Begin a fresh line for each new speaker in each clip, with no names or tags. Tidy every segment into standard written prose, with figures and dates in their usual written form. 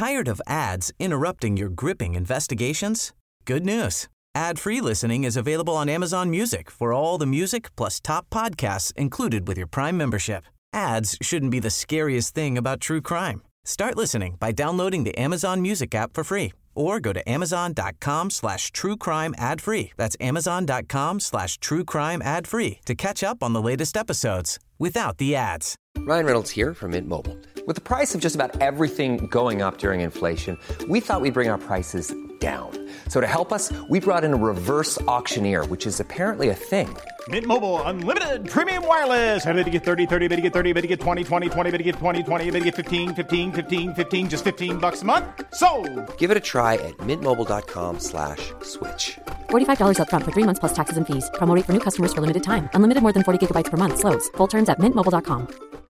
Tired of ads interrupting your gripping investigations? Good news. Ad-free listening is available on Amazon Music for all the music plus top podcasts included with your Prime membership. Ads shouldn't be the scariest thing about true crime. Start listening by downloading the Amazon Music app for free or go to amazon.com/truecrime ad-free. That's amazon.com/truecrime ad-free to catch up on the latest episodes without the ads.
Ryan Reynolds here from Mint Mobile. With the price of just about everything going up during inflation, we thought we'd bring our prices down. So to help us, we brought in a reverse auctioneer, which is apparently a thing.
Mint Mobile Unlimited Premium Wireless. How to get 30, 30, bit to get 30, bit to get 20, 20, 20, bit to get 20, 20, bit to get 15, 15, 15, 15, just $15 a month? Sold!
Give it a try at mintmobile.com/switch.
$45 up front for 3 months plus taxes and fees. Promo rate for new customers for limited time. Unlimited more than 40 gigabytes per month. Slows full terms at mintmobile.com.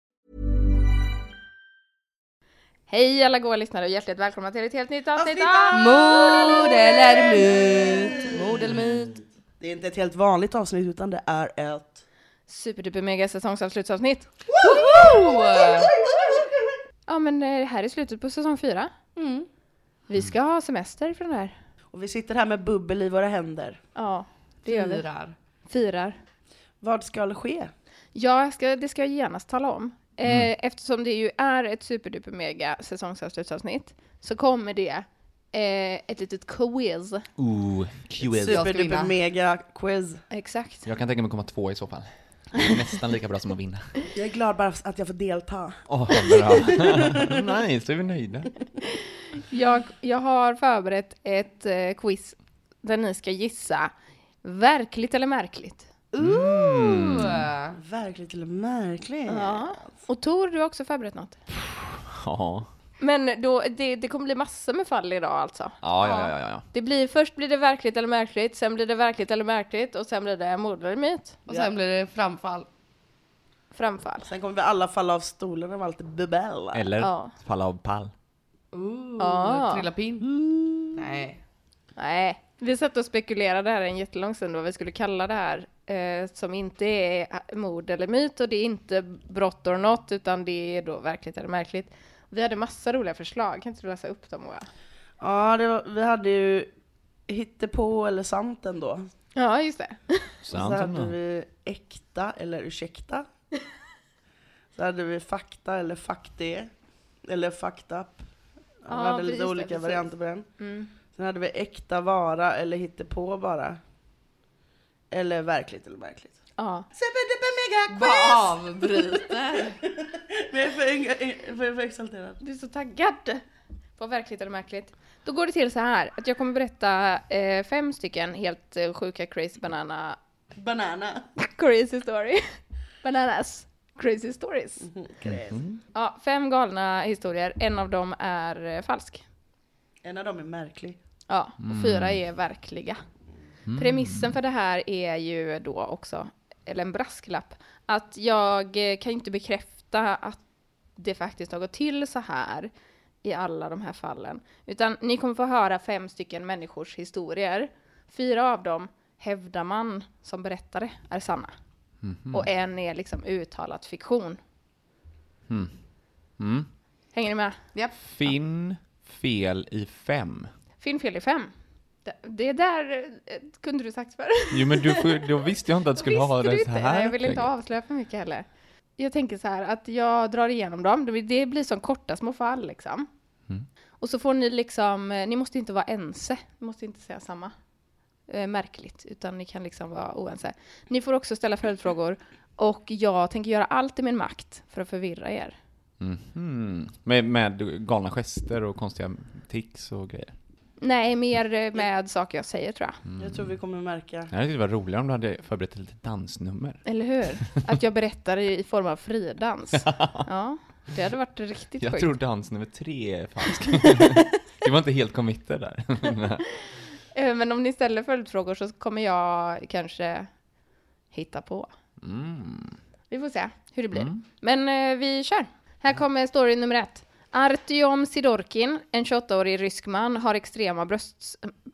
Hej alla goa lyssnare och hjärtligt välkomna till ett helt nytt avsnitt av
Mord eller myt.
Mord eller myt.
Det är inte ett helt vanligt avsnitt utan det är ett
Superduper mega säsongsavslutsavsnitt. Ja men här är slutet på säsong 4. Vi ska ha semester från det här.
och vi sitter här med bubbel i våra händer.
Ja, det gör vi. Firar.
Vad ska ske?
Ja, det ska jag genast tala om. Eftersom det ju är ett superduper mega säsongsavslutsavsnitt så kommer det ett litet quiz.
Quiz.
Superduper mega quiz.
Exakt.
Jag kan tänka mig komma 2 i så fall. Det är nästan lika bra som att vinna.
Jag är glad bara att jag får delta.
Bra. Nej, så är vi nöjda.
Jag har förberett ett quiz där ni ska gissa verkligt eller märkligt.
Verkligt eller märkligt?
Ja. Och Tor, du har också förberett något.
Ja.
Men då, det kommer bli massor med fall idag alltså.
Ja.
Först blir det verkligt eller märkligt, sen blir det verkligt eller märkligt och sen blir det mord eller myt.
Och sen blir det framfall.
Sen kommer vi alla falla av stolen av allt bubbel.
Eller falla av pall.
Trilla pin.
Nej. Vi satt och spekulerade här en jättelång stund vad vi skulle kalla det här. Som inte är mord eller myt och det är inte brott or not utan det är då verkligt eller märkligt. Vi hade massa roliga förslag. Kan inte du läsa upp dem, Moa?
Ja, vi hade ju hittepå eller sant ändå.
Ja, just det.
Så hade vi äkta eller ursäkta. Så hade vi fakta eller fakte. Eller fucked up. Vi hade lite olika varianter på den. Sen hade vi äkta vara eller hittepå bara. Eller verkligt eller märkligt.
Ja.
Superduper mega quiz!
Vad avbryter?
Men jag är för exalterad.
Du är så taggad på verkligt eller märkligt. Då går det till så här att jag kommer berätta 5 stycken helt sjuka crazy banana crazy story. Bananas crazy stories. Ja, 5 galna historier. En av dem är falsk.
En av dem är märklig.
Ja, och 4 är verkliga. Premissen för det här är ju då också, eller en brasklapp, att jag kan inte bekräfta att det faktiskt har gått till så här i alla de här fallen. Utan ni kommer få höra 5 stycken människors historier. 4 av dem hävdar man som berättare är sanna. Och en är liksom uttalat fiktion. Hänger ni med?
Yep.
Finn fel i 5.
Finn fel i 5. Det där kunde du sagt för.
Jo, men då visste jag inte att det skulle ha det så här.
Jag vill inte avslöja för mycket heller. Jag tänker så här att jag drar igenom dem. Det blir som korta små fall liksom. Och så får ni liksom, ni måste inte vara ense. Ni måste inte säga samma. Märkligt, utan ni kan liksom vara oense. Ni får också ställa följdfrågor. Och jag tänker göra allt i min makt för att förvirra er.
Med galna gester och konstiga tics och grejer.
Nej, mer med saker jag säger tror jag.
Jag tror vi kommer märka.
Jag tyckte det var roligare om du hade förberett lite dansnummer.
Eller hur? Att jag berättar i form av fridans. Ja, det hade varit riktigt
Jag
sjukt.
tror dans nummer 3 är falsk. Det var inte helt committed där.
Men om ni ställer följdfrågor så kommer jag kanske hitta på. Vi får se hur det blir. Men vi kör. Här kommer story nummer 1. Artyom Sidorkin, en 28-årig rysk man, har extrema bröst.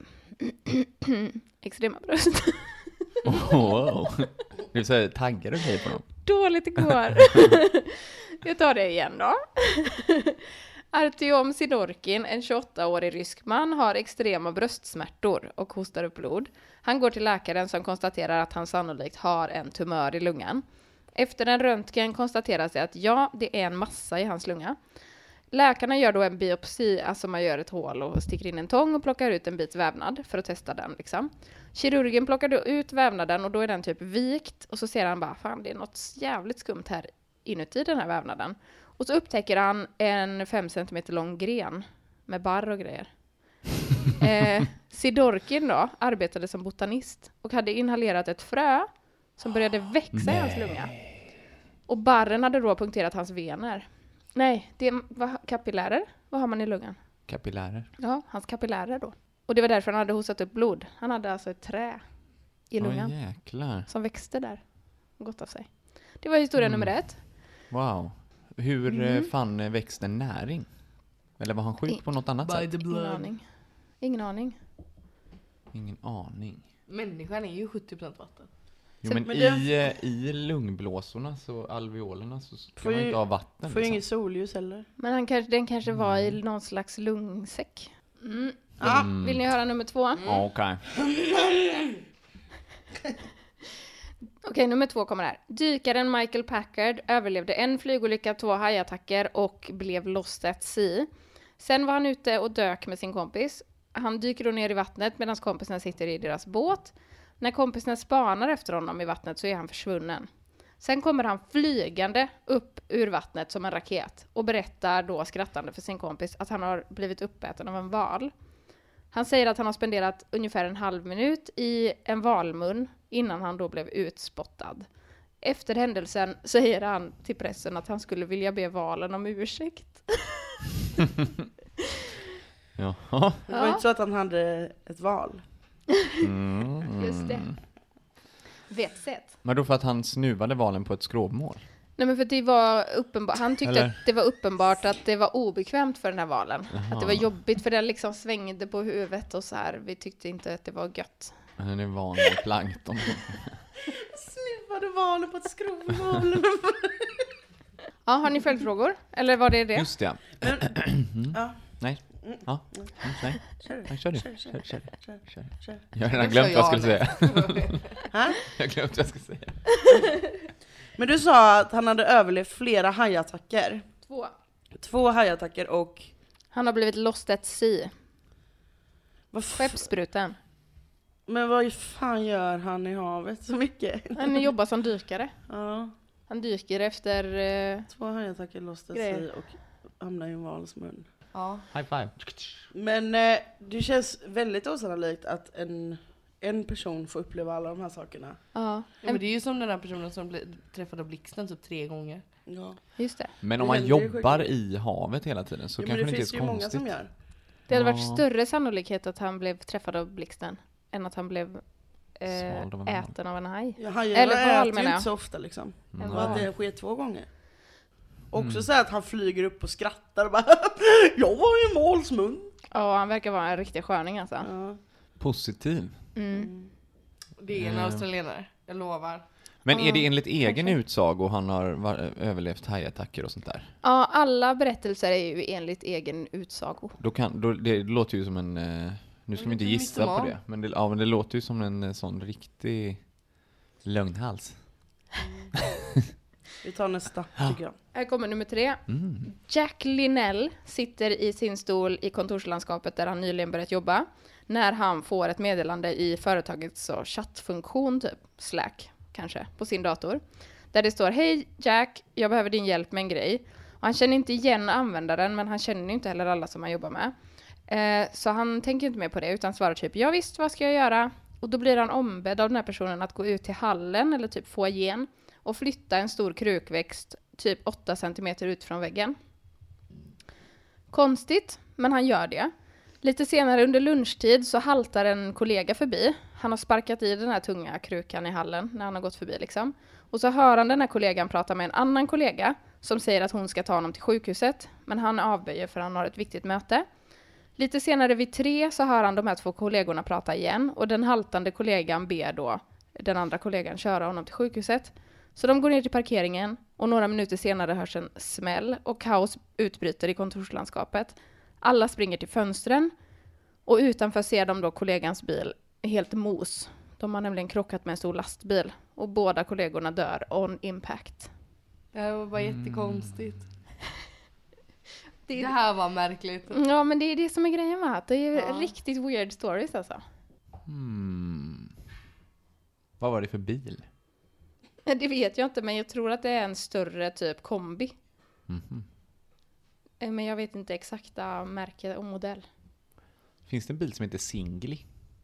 Wow. Du säger taggar och grejer på dem.
Dåligt igår. Jag tar det igen då. Artyom Sidorkin, en 28-årig rysk man, har extrema bröstsmärtor och hostar upp blod. Han går till läkaren som konstaterar att han sannolikt har en tumör i lungan. Efter en röntgen konstateras det att ja, det är en massa i hans lunga. Läkarna gör då en biopsi, alltså man gör ett hål och sticker in en tång och plockar ut en bit vävnad för att testa den liksom. Kirurgen plockar då ut vävnaden och då är den typ vikt och så ser han bara, fan det är något jävligt skumt här inuti den här vävnaden. Och så upptäcker han en 5 cm lång gren med barr och grejer. Sidorkin då arbetade som botanist och hade inhalerat ett frö som började växa i hans lunga. Och barren hade då punkterat hans vener. Nej, det var kapillärer. Vad har man i lungan?
Kapillärer.
Ja, hans kapillärer då. Och det var därför han hade hostat upp blod. Han hade alltså ett trä i lungan.
Jäklar.
Som växte där. Gott av sig. Det var historia nummer 1.
Wow. Hur fan växte näring? Eller var han sjuk på något annat sätt?
Ingen aning.
Ingen aning.
Människan är ju 70% vatten.
Jo, men i lungblåsorna så alveolerna så ska man inte ha vatten.
Får ju inget solljus heller.
Men den kanske var i någon slags lungsäck. Vill ni höra nummer 2?
Okej.
Okej, nummer 2 kommer här. Dykaren Michael Packard överlevde en flygolycka, 2 hajattacker och blev lost at sea. Sen var han ute och dök med sin kompis. Han dyker då ner i vattnet medan kompisarna sitter i deras båt. När kompisarna spanar efter honom i vattnet så är han försvunnen. Sen kommer han flygande upp ur vattnet som en raket och berättar då skrattande för sin kompis att han har blivit uppäten av en val. Han säger att han har spenderat ungefär en halv minut i en valmun innan han då blev utspottad. Efter händelsen säger han till pressen att han skulle vilja be valen om ursäkt.
Jaha.
Det var inte så att han hade ett val.
Just det. Vetsett.
Men då för att han snuvade valen på ett skrovmål?
Nej, men för det var uppenbart. Han tyckte
Eller?
att det var uppenbart att det var obekvämt för den här valen.
Jaha.
Att det var jobbigt för den liksom svängde på huvudet och så här. Vi tyckte inte att det var gött.
Han är van vid plankton.
Snuvade valen på ett skrovmål.
Ja, har ni följdfrågor? Eller var det det?
Just det.
Ja.
Nej. Ja. Nej. Nej, kör du.
Kör.
Jag har redan glömt vad jag skulle säga.
Ha?
Jag glömde vad jag skulle säga.
Men du sa att han hade överlevt flera hajattacker.
2
hajattacker och...
Han har blivit lost at sea.
Vad
Skeppsbruten.
Men vad fan gör han i havet så mycket?
Han jobbar som dykare.
Ja.
Han dyker efter...
2 hajattacker lost at sea och hamnar i en vals mun.
Ja.
High five.
Men det känns väldigt osannolikt att en person får uppleva alla de här sakerna.
Ja,
Men det är ju som den där personen som träffade blixten typ 3 gånger.
Ja.
just det.
Men om
Det
man
händer ju
jobbar
sjukt.
i havet hela tiden så
Ja,
kanske
men
det
det
inte är
finns
så
ju många
konstigt.
som gör.
Det hade varit
Ja.
större sannolikhet att han blev träffad av blixten än att han blev
Svald av en val.
äten av en haj.
Ja, hajar
Eller val,
äter
menar
ju
jag.
inte så ofta liksom.
En
Och att
val.
det sker 2 gånger. Också så här att han flyger upp och skrattar och bara jag var i en målsmun.
Ja, han verkar vara en riktig sköning alltså.
Ja.
Positiv.
Det är en australienare, jag lovar.
Men är det enligt egen utsago han har överlevt hajattacker och sånt där?
Ja, alla berättelser är ju enligt egen utsago.
Det låter ju som en... nu ska vi inte
lite
gissa
mytoman.
på det. Men det låter ju som en sån riktig lögnhals.
Vi tar nästa tycker jag.
Här kommer nummer 3. Jack Linnell sitter i sin stol i kontorslandskapet där han nyligen börjat jobba. När han får ett meddelande i företagets chattfunktion, typ Slack kanske, på sin dator. Där det står, hej Jack, jag behöver din hjälp med en grej. Och han känner inte igen användaren, men han känner inte heller alla som han jobbar med. Så han tänker inte mer på det, utan svarar typ, ja visst, vad ska jag göra? Och då blir han ombedd av den här personen att gå ut till hallen, eller typ foajén, och flytta en stor krukväxt typ 8 centimeter ut från väggen. Konstigt, men han gör det. Lite senare under lunchtid så haltar en kollega förbi. Han har sparkat i den här tunga krukan i hallen när han har gått förbi liksom. Och så hör han den här kollegan prata med en annan kollega som säger att hon ska ta honom till sjukhuset. Men han avböjer för han har ett viktigt möte. Lite senare vid 3 så hör han de här 2 kollegorna prata igen. Och den haltande kollegan ber då den andra kollegan köra honom till sjukhuset. Så de går ner till parkeringen. Och några minuter senare hörs en smäll och kaos utbryter i kontorslandskapet. Alla springer till fönstren och utanför ser de då kollegans bil helt mos. De har nämligen krockat med en stor lastbil och båda kollegorna dör on impact.
Det var bara jättekonstigt. Det här var märkligt.
Ja, men det är det som är grejen med att det är riktigt weird stories alltså.
Vad var det för bil?
Det vet jag inte, men jag tror att det är en större typ kombi. Men jag vet inte exakta märke och modell.
Finns det en bil som heter Singly?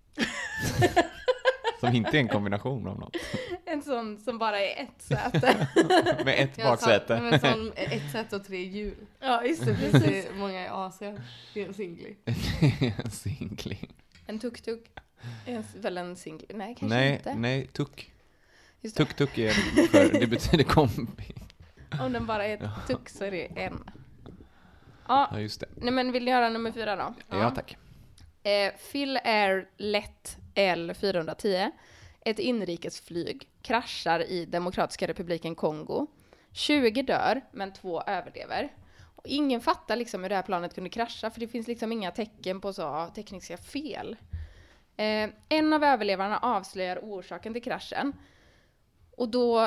Som inte är en kombination av något.
En sån som bara är ett säte.
Med ett baksäte.
Men sån ett säte och 3 hjul.
Ja, just det.
Det är många i Asien. Det är en Singly.
En Singly.
En tuk-tuk. Väl en Singly? Nej, kanske inte.
Nej, tuk.
Just det.
Tuk-tuk är för, det betyder kombi.
Om den bara är ett tuk så är det en.
Ja, just det.
Nej, men vill ni göra nummer 4 då?
Ja, tack.
Phil Air Let L410, ett inrikesflyg, kraschar i Demokratiska republiken Kongo. 20 dör, men 2 överlever. Och ingen fattar liksom hur det här planet kunde krascha, för det finns liksom inga tecken på så tekniska fel. En av överlevarna avslöjar orsaken till kraschen. Och då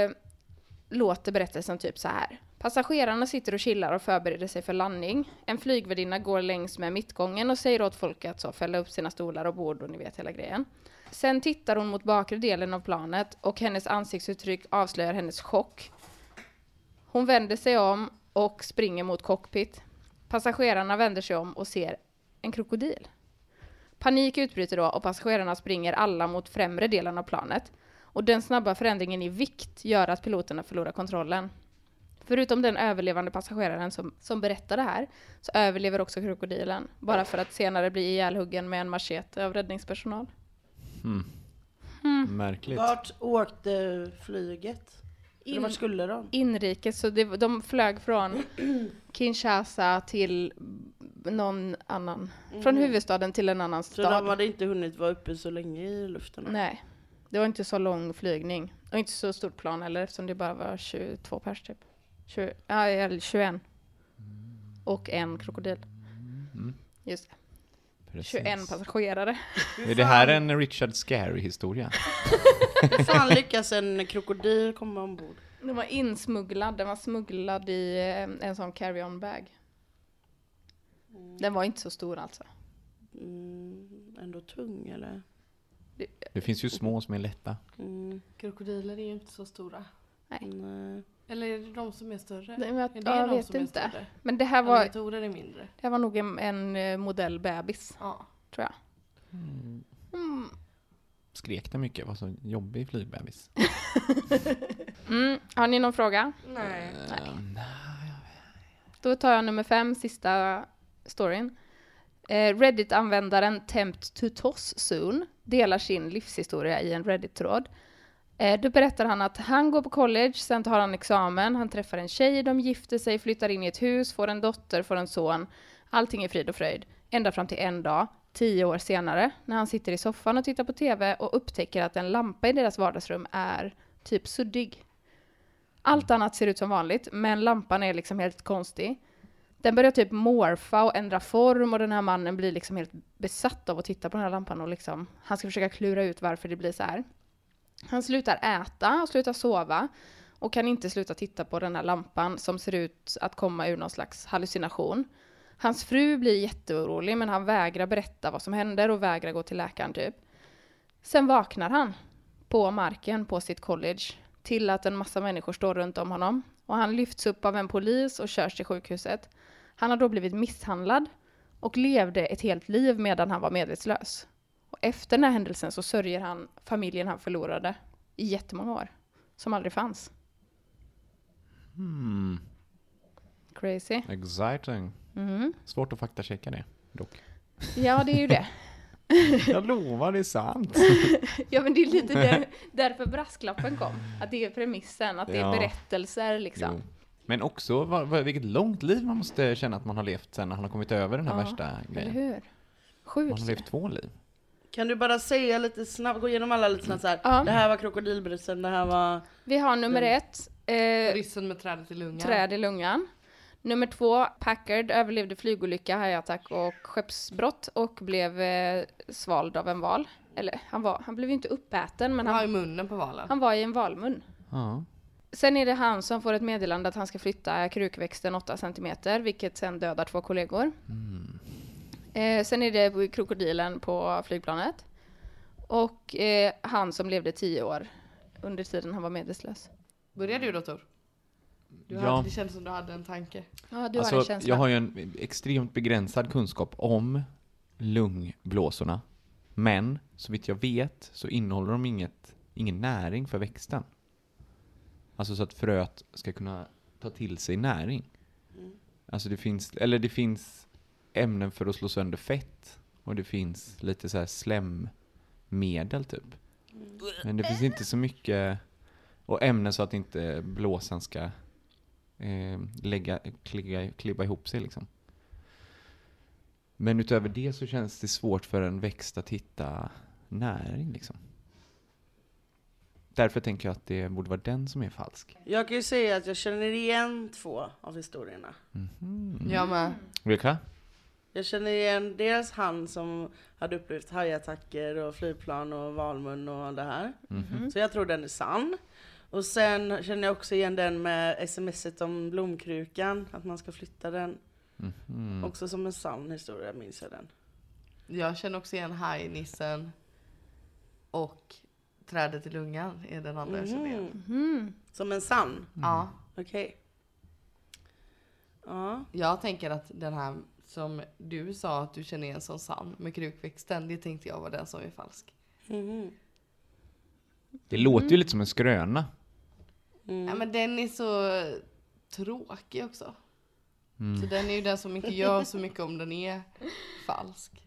låter berättelsen typ så här. Passagerarna sitter och chillar och förbereder sig för landning. En flygvärdinna går längs med mittgången och säger åt folk att så fälla upp sina stolar och bord och ni vet hela grejen. Sen tittar hon mot bakre delen av planet och hennes ansiktsuttryck avslöjar hennes chock. Hon vänder sig om och springer mot cockpit. Passagerarna vänder sig om och ser en krokodil. Panik utbryter då och passagerarna springer alla mot främre delen av planet. Och den snabba förändringen i vikt gör att piloterna förlorar kontrollen. Förutom den överlevande passageraren som berättar det här, så överlever också krokodilen. Bara för att senare bli ihjälhuggen med en machete av räddningspersonal.
Märkligt.
Vart åkte flyget? Eller vart skulle de?
Inrikes, så de flög från Kinshasa till någon annan. Från huvudstaden till en annan stad.
Så de hade inte hunnit vara uppe så länge i luften?
Nej, det var inte så lång flygning. Och inte så stort plan heller, eftersom det bara var 22 pers typ. 21. Och en krokodil. Just det.
Precis.
21 passagerare.
Är det här en Richard Scarry-historia?
Hur fan lyckas en krokodil komma ombord?
Den var insmugglad. Den var smugglad i en sån carry-on bag. Den var inte så stor alltså.
Ändå tung eller?
Det finns ju små som är lätta.
Krokodiler är ju inte så stora.
Nej.
Eller är det de som är större?
Nej,
Jag
vet inte. Men det här var,
alligatorer är mindre.
det här var nog en modell bebis, tror jag.
Skrek det mycket? Var så jobbig flygbebis.
Har ni någon fråga?
Nej.
Då tar jag nummer 5, sista storyn. Reddit-användaren Tempt to Toss Soon delar sin livshistoria i en Reddit-tråd. Då berättar han att han går på college, sen tar han examen, han träffar en tjej, de gifter sig, flyttar in i ett hus, får en dotter, får en son. Allting är frid och fröjd. Ända fram till en dag, 10 år senare, när han sitter i soffan och tittar på tv och upptäcker att en lampa i deras vardagsrum är typ suddig. Allt annat ser ut som vanligt, men lampan är liksom helt konstig. Den börjar typ morfa och ändra form och den här mannen blir liksom helt besatt av att titta på den här lampan och liksom, han ska försöka klura ut varför det blir så här. Han slutar äta och slutar sova och kan inte sluta titta på den här lampan som ser ut att komma ur någon slags hallucination. Hans fru blir jätteorolig, men han vägrar berätta vad som händer och vägrar gå till läkaren typ. Sen vaknar han på marken på sitt college till att en massa människor står runt om honom. Och han lyfts upp av en polis och körs till sjukhuset. Han har då blivit misshandlad och levde ett helt liv medan han var medvetslös. Och efter den här händelsen så sörjer han familjen han förlorade i jättemånga år. Som aldrig fanns. Crazy.
Exciting. Svårt att faktachecka det, dock.
Ja, det är ju det.
Jag lovar, det är sant.
Ja, men det är lite därför brasklappen kom. Att det är premissen, att det är berättelser liksom.
Jo. Men också vilket långt liv man måste känna att man har levt sen när han har kommit över den här värsta grejen.
Eller hur? Sjukt.
Man har levt 2 liv.
Kan du bara säga lite snabbt, gå igenom alla lite snabbt så här. Det här var krokodilbrisen, det här var...
Vi har nummer 1.
Ryssen med trädet i lungan.
Träd i lungan. Nummer 2, Packard överlevde flygolycka, hajattack och skeppsbrott och blev svald av en val. Eller han blev ju inte uppäten, men
Han var i munnen på valen.
han var i en valmun.
Ja.
Sen är det han som får ett meddelande att han ska flytta krukväxten 8 centimeter, vilket sen dödar 2 kollegor. Sen är det krokodilen på flygplanet. Och han som levde 10 år under tiden han var medvetslös.
Börjar du då, Tor?
Ja.
Det känns som du hade en tanke.
Ja, du har en känsla.
Jag har ju en extremt begränsad kunskap om lungblåsorna. Men så vitt jag vet så innehåller de ingen näring för växten. Alltså så att fröet ska kunna ta till sig näring. Alltså det finns ämnen för att slå sönder fett. Och det finns lite så här slämmedel typ. Men det finns inte så mycket... Och ämnen så att inte blåsan ska klibba ihop sig liksom. Men utöver det så känns det svårt för en växt att hitta näring liksom. Därför tänker jag att det borde vara den som är falsk.
Jag kan ju säga att jag känner igen 2 av historierna.
Jag med.
Vilka?
Jag känner igen dels han som hade upplevt hajattacker och flygplan och valmun och det här. Så jag tror den är sann. Och sen känner jag också igen den med smset om blomkrukan, att man ska flytta den. Också som en sann historia, minns jag den.
Jag känner också igen hajnissen och trädet i lungan är den andra jag känner igen.
Som en sann?
Ja.
Okej. Ja.
Jag tänker att den här som du sa att du känner igen som sann med krukväxten, det tänkte jag var den som är falsk.
Det låter ju lite som en skröna.
Ja, men den är så tråkig också. Så den är ju den som inte gör så mycket om den är falsk.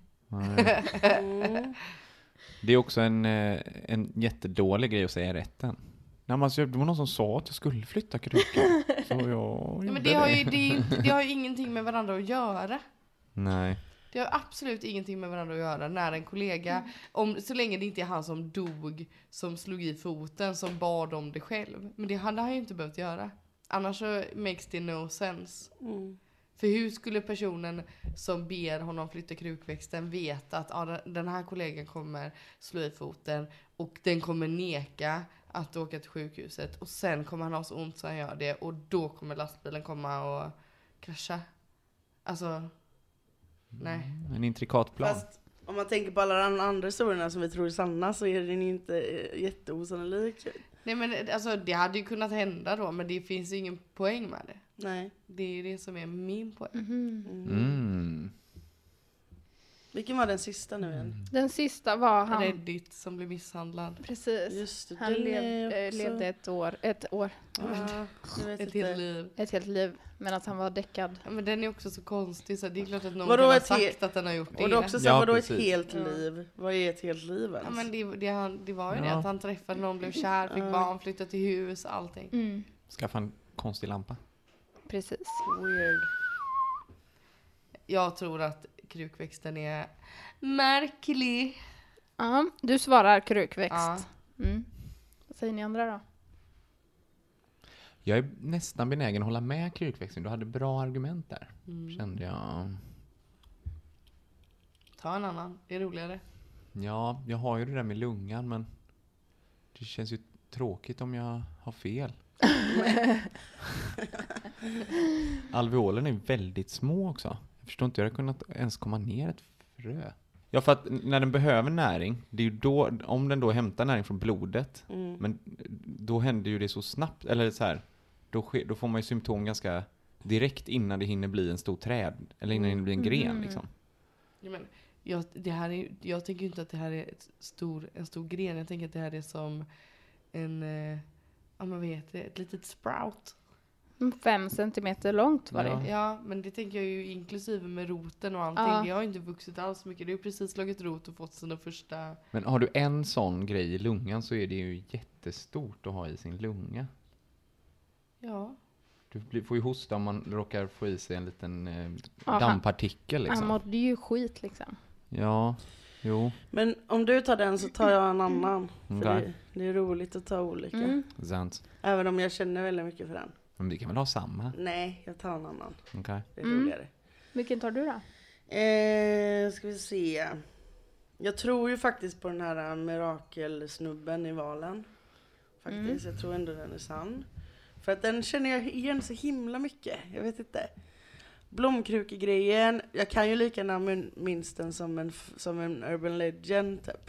Det är också en jättedålig grej att säga i rätten. Nej, men alltså, det var någon som sa att jag skulle flytta krukan. Så jag
Men det har ju ingenting med varandra att göra.
Nej.
Det har absolut ingenting med varandra att göra när en kollega, så länge det inte är han som dog, som slog i foten, som bad om det själv. Men det hade han ju inte behövt göra. Annars så makes det no sense. För hur skulle personen som ber honom flytta krukväxten veta att den här kollegan kommer slå i foten och den kommer neka att åka till sjukhuset och sen kommer han ha så ont så han gör det och då kommer lastbilen komma och krascha. Alltså, nej.
En intrikat plan.
Fast om man tänker på alla de andra historierna som vi tror är sanna så är den inte jätteosannolik.
Nej, men alltså det hade ju kunnat hända då, men det finns ju ingen poäng med det.
Nej.
Det är det som är min poäng.
Vilken var den sista nu igen?
Den sista var han.
Reddit som blev misshandlad.
Precis.
Just det,
Han
den är också-
levde ett år.
Ja, jag vet
Ett
inte.
helt liv.
Ett helt liv. Men att han var däckad.
Ja, men den är också så konstig så det är klart att någon
Vadå
kan ha
ett
sagt att den har gjort det.
Och det är också så,
Ja,
vadå ett
precis.
helt liv? Vad är ett helt liv ens?
Ja, men det var ju det att han träffade någon, blev kär, fick barn, flyttade till hus, allting.
Skaffa en konstig lampa.
Precis.
Weird.
Jag tror att krukväxten är märklig.
Ja, du svarar krukväxt.
Ja.
Vad säger ni andra då?
Jag är nästan benägen att hålla med krukväxten. Du hade bra argument där. Kände jag.
Ta en annan, det är roligare.
Ja, jag har ju det där med lungan, men det känns ju tråkigt om jag har fel. Alveolen är väldigt små också. Jag förstår inte hur jag kunnat ens komma ner ett frö. Ja, för att när den behöver näring, det är ju då, om den då hämtar näring från blodet, men då händer ju det så snabbt, eller så här, då får man ju symptom ganska direkt innan det hinner bli en stor träd, eller innan det hinner bli en gren liksom.
Ja, men jag tänker ju inte att det här är en stor gren. Jag tänker att det här är som ett litet sprout.
5 centimeter långt var det.
Ja, men det tänker jag ju inklusive med roten och allting.
Ja.
Det har ju inte vuxit alls mycket. Det är ju precis slagit rot och fått sina första...
Men har du en sån grej i lungan så är det ju jättestort att ha i sin lunga.
Ja.
Du får ju hosta om man råkar få i sig en liten
Ja,
dammpartikel
Han
liksom.
mådde ju skit liksom.
Ja. Jo.
Men om du tar den så tar jag en annan. För
Okej.
det är roligt att ta olika.
Sant.
Även om jag känner väldigt mycket för den.
Men vi kan väl ha samma?
Nej, jag tar en annan.
Okej.
Det är roligare.
Vilken tar du då?
Ska vi se. Jag tror ju faktiskt på den här mirakelsnubben i valen. Faktiskt, jag tror ändå den är sann. För att den känner jag igen så himla mycket. Jag vet inte. Blomkrukegrejen, jag kan ju lika gärna minst den som en urban legend typ.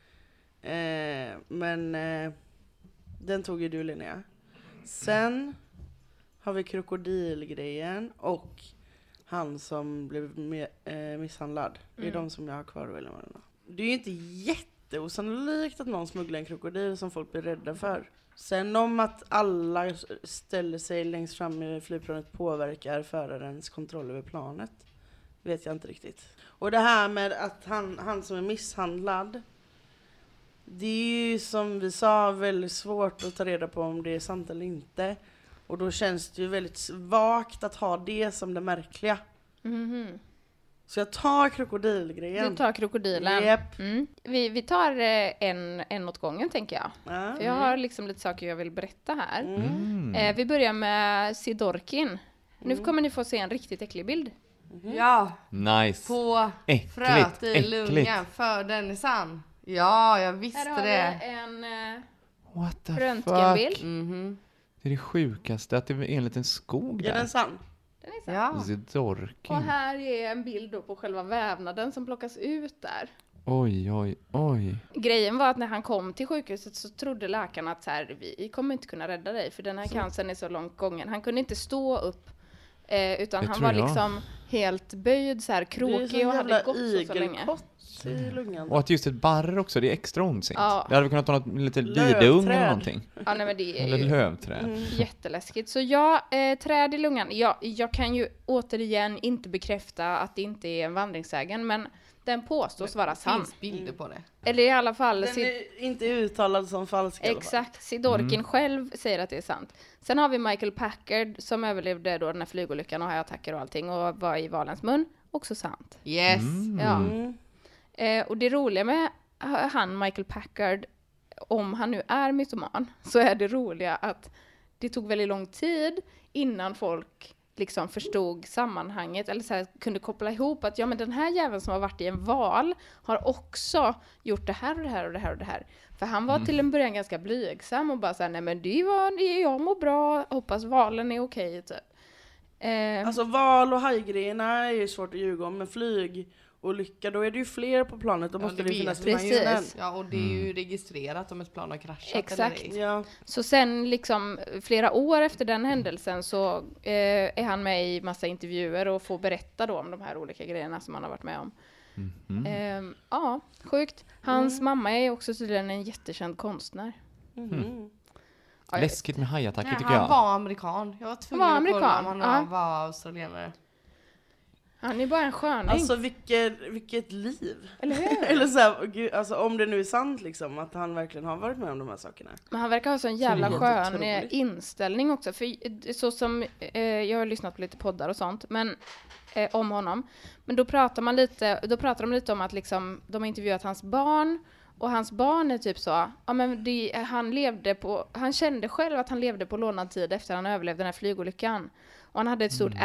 Men den tog ju du, Linnea. Sen har vi krokodilgrejen och han som blev misshandlad. Det är de som jag har kvar väl. Det är ju inte jätteosannolikt att någon smugglar en krokodil som folk blir rädda för. Sen om att alla ställer sig längst fram i flygplanet påverkar förarens kontroll över planet vet jag inte riktigt. Och det här med att han som är misshandlad, det är ju som vi sa väldigt svårt att ta reda på om det är sant eller inte. Och då känns det ju väldigt svagt att ha det som det märkliga. Så jag tar krokodilgrejen.
Du tar krokodilen.
Yep.
Vi tar en åt gången, tänker jag. För jag har liksom lite saker jag vill berätta här. Vi börjar med Sidorkin. Nu kommer ni få se en riktigt äcklig bild.
Ja,
Nice.
på
Äckligt,
fröet i
äckligt.
lungan, för den är sann. Ja, jag visste
Här har
det.
vi en
What the fuck?
röntgenbild.
Det är det sjukaste att det är en liten skog
Är
där.
den sann?
Den är sann.
Ja.
Zidorkin.
Och här är en bild då på själva vävnaden som plockas ut där.
Oj, oj, oj.
Grejen var att när han kom till sjukhuset så trodde läkarna att så här, vi kommer inte kunna rädda dig för den här cancern är så långt gången. Han kunde inte stå upp utan
Det
han
tror
var
jag.
liksom helt böjd så här, krokig och hade gått så länge.
I lungan.
Och att just ett barr också, det är extra ondsint.
Ja.
Det hade vi kunnat ta något lite
Lövträd.
lidung eller någonting.
Ja, nej, men det är
Eller
ju
lövträd.
jätteläskigt. Så ja, träd i lungan. Jag kan ju återigen inte bekräfta att det inte är en vandringssägen, men den påstås vara
Det
sann.
finns bilder på det.
Eller i alla fall
Den är inte uttalad som falsk i alla fall.
exakt, Sidorkin själv säger att det är sant. Sen har vi Michael Packard som överlevde då den här flygolyckan och hajattacker och allting och var i valens mun. Också sant.
Yes.
Ja. Och det roliga med han Michael Packard, om han nu är mytoman, så är det roliga att det tog väldigt lång tid innan folk liksom förstod sammanhanget eller så här, kunde koppla ihop att ja, men den här jäveln som har varit i en val har också gjort det här och det här och det här och det här. För han var till en början ganska blygsam och bara så här, nej men jag mår bra, hoppas valen är okej typ.
Alltså val och hajgrejerna är ju svårt att ljuga om, men flyg och lycka, då är det ju fler på planet, då måste
det
det
vet
finnas
Precis.
majonen.
Ja, och det är ju registrerat om ett plan har kraschat.
Exakt.
Eller ej.
Ja.
Så sen liksom flera år efter den händelsen så är han med i massa intervjuer och får berätta då om de här olika grejerna som han har varit med om. Ja, sjukt. Hans mamma är också tydligen en jättekänd konstnär. Ja,
Läskigt med hajattacker
Nej,
tycker
han
jag.
var amerikan. Jag var tvungen
Han var
att kolla
amerikan,
om han
ja.
var australienare.
Han är bara en sköning.
Alltså vilket liv.
Eller hur?
Eller så här, gud, alltså om det nu är sant liksom, att han verkligen har varit med om de här sakerna.
Men han verkar ha så en jävla
helt
skön
otroligt.
inställning också. För så som, jag har lyssnat på lite poddar och sånt, men om honom. Men då pratar de lite om att liksom, de har intervjuat hans barn. Och hans barn är typ så, ja men han kände själv att han levde på lånad tid efter han överlevde den här flygolyckan. Och han hade ett stort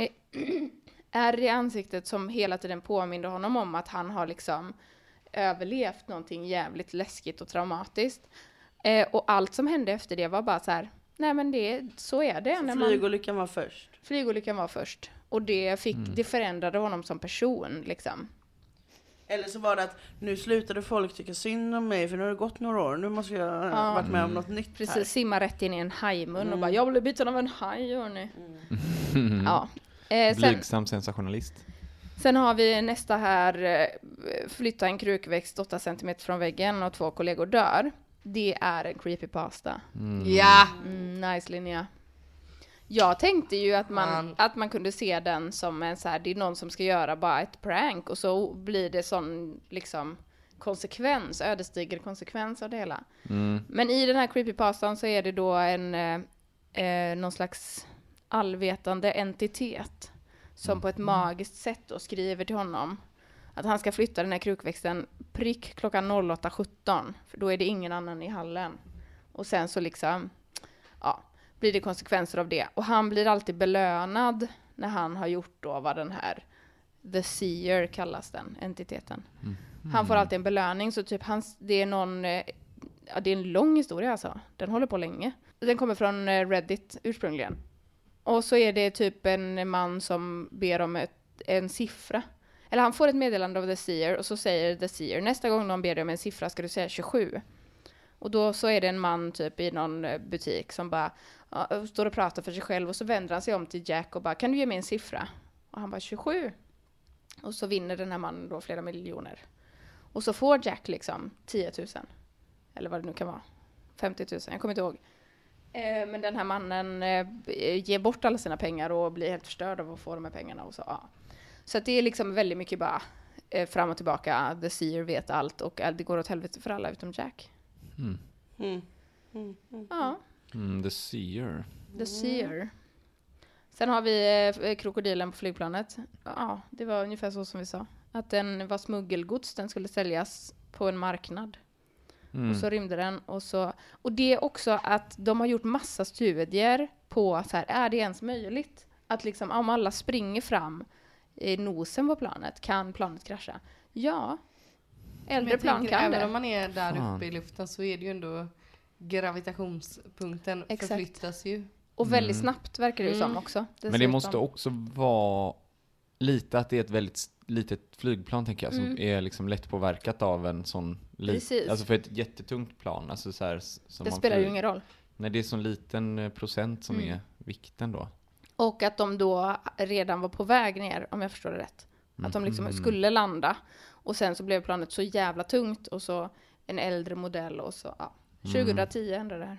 ärr i ansiktet som hela tiden påminner honom om att han har liksom överlevt någonting jävligt läskigt och traumatiskt. Och allt som hände efter det var bara så här, nej men så är det. När
Flygolyckan var först.
Flygolyckan var först. Och det förändrade honom som person liksom.
Eller så var det att nu slutade folk tycka synd om mig, för nu har det gått några år, nu måste jag ha varit med om något nytt
Precis,
här.
simma rätt in i en hajmun och bara, jag blev biten av en haj, hörni. Ja.
Blygsam sensationalist.
Sen har vi nästa här, flytta en krukväxt 8 cm från väggen och 2 kollegor dör. Det är en creepypasta.
Ja!
Nice, Linnea. Jag tänkte ju att man kunde se den som en så här, det är någon som ska göra bara ett prank och så blir det sån liksom ödesdiger konsekvens av det hela. Men i den här creepypastan så är det då någon slags allvetande entitet som på ett magiskt sätt då skriver till honom att han ska flytta den här krukväxten prick klockan 08:17. För då är det ingen annan i hallen. Och sen så liksom, ja, blir det konsekvenser av det. Och han blir alltid belönad när han har gjort då vad den här The Seer kallas den entiteten. Han får alltid en belöning, så typ det är någon, ja, det är en lång historia alltså. Den håller på länge. Den kommer från Reddit ursprungligen. Och så är det typ en man som ber om en siffra. Eller han får ett meddelande av The Seer och så säger The Seer, nästa gång någon ber dig om en siffra ska du säga 27. Och då så är det en man typ i någon butik som bara står och pratar för sig själv, och så vänder han sig om till Jack och bara, kan du ge mig en siffra? Och han bara 27. Och så vinner den här mannen då flera miljoner. Och så får Jack liksom 10 000. Eller vad det nu kan vara. 50 000, jag kommer inte ihåg. Men den här mannen ger bort alla sina pengar och blir helt förstörd av att få de här pengarna. Och så, ja. Så att det är liksom väldigt mycket bara fram och tillbaka. The Seer vet allt och det går åt helvete för alla utom Jack. Ja.
The Seer.
The Seer. Sen har vi krokodilen på flygplanet. Ja, det var ungefär så som vi sa. Att den var smuggelgods, den skulle säljas på en marknad. Och så rymde den. Och det är också att de har gjort massa studier på så här, är det ens möjligt? Att liksom, om alla springer fram i nosen på planet, kan planet krascha? Ja, äldre plan kan
även
det.
om man är där uppe i luften så är det ju ändå gravitationspunkten förflyttas ju.
Och väldigt snabbt verkar det ju som också.
Men det måste också vara lite att det är ett väldigt litet flygplan, tänker jag, som är liksom lätt påverkat av en sån alltså för ett jättetungt plan, alltså så här, som
det spelar ju ingen roll.
Nej, det är sån liten procent som är vikten då.
Och att de då redan var på väg ner, om jag förstår det rätt. Att de liksom skulle landa. Och sen så blev planet så jävla tungt. Och så en äldre modell. Och så, ja. 2010 hände det här.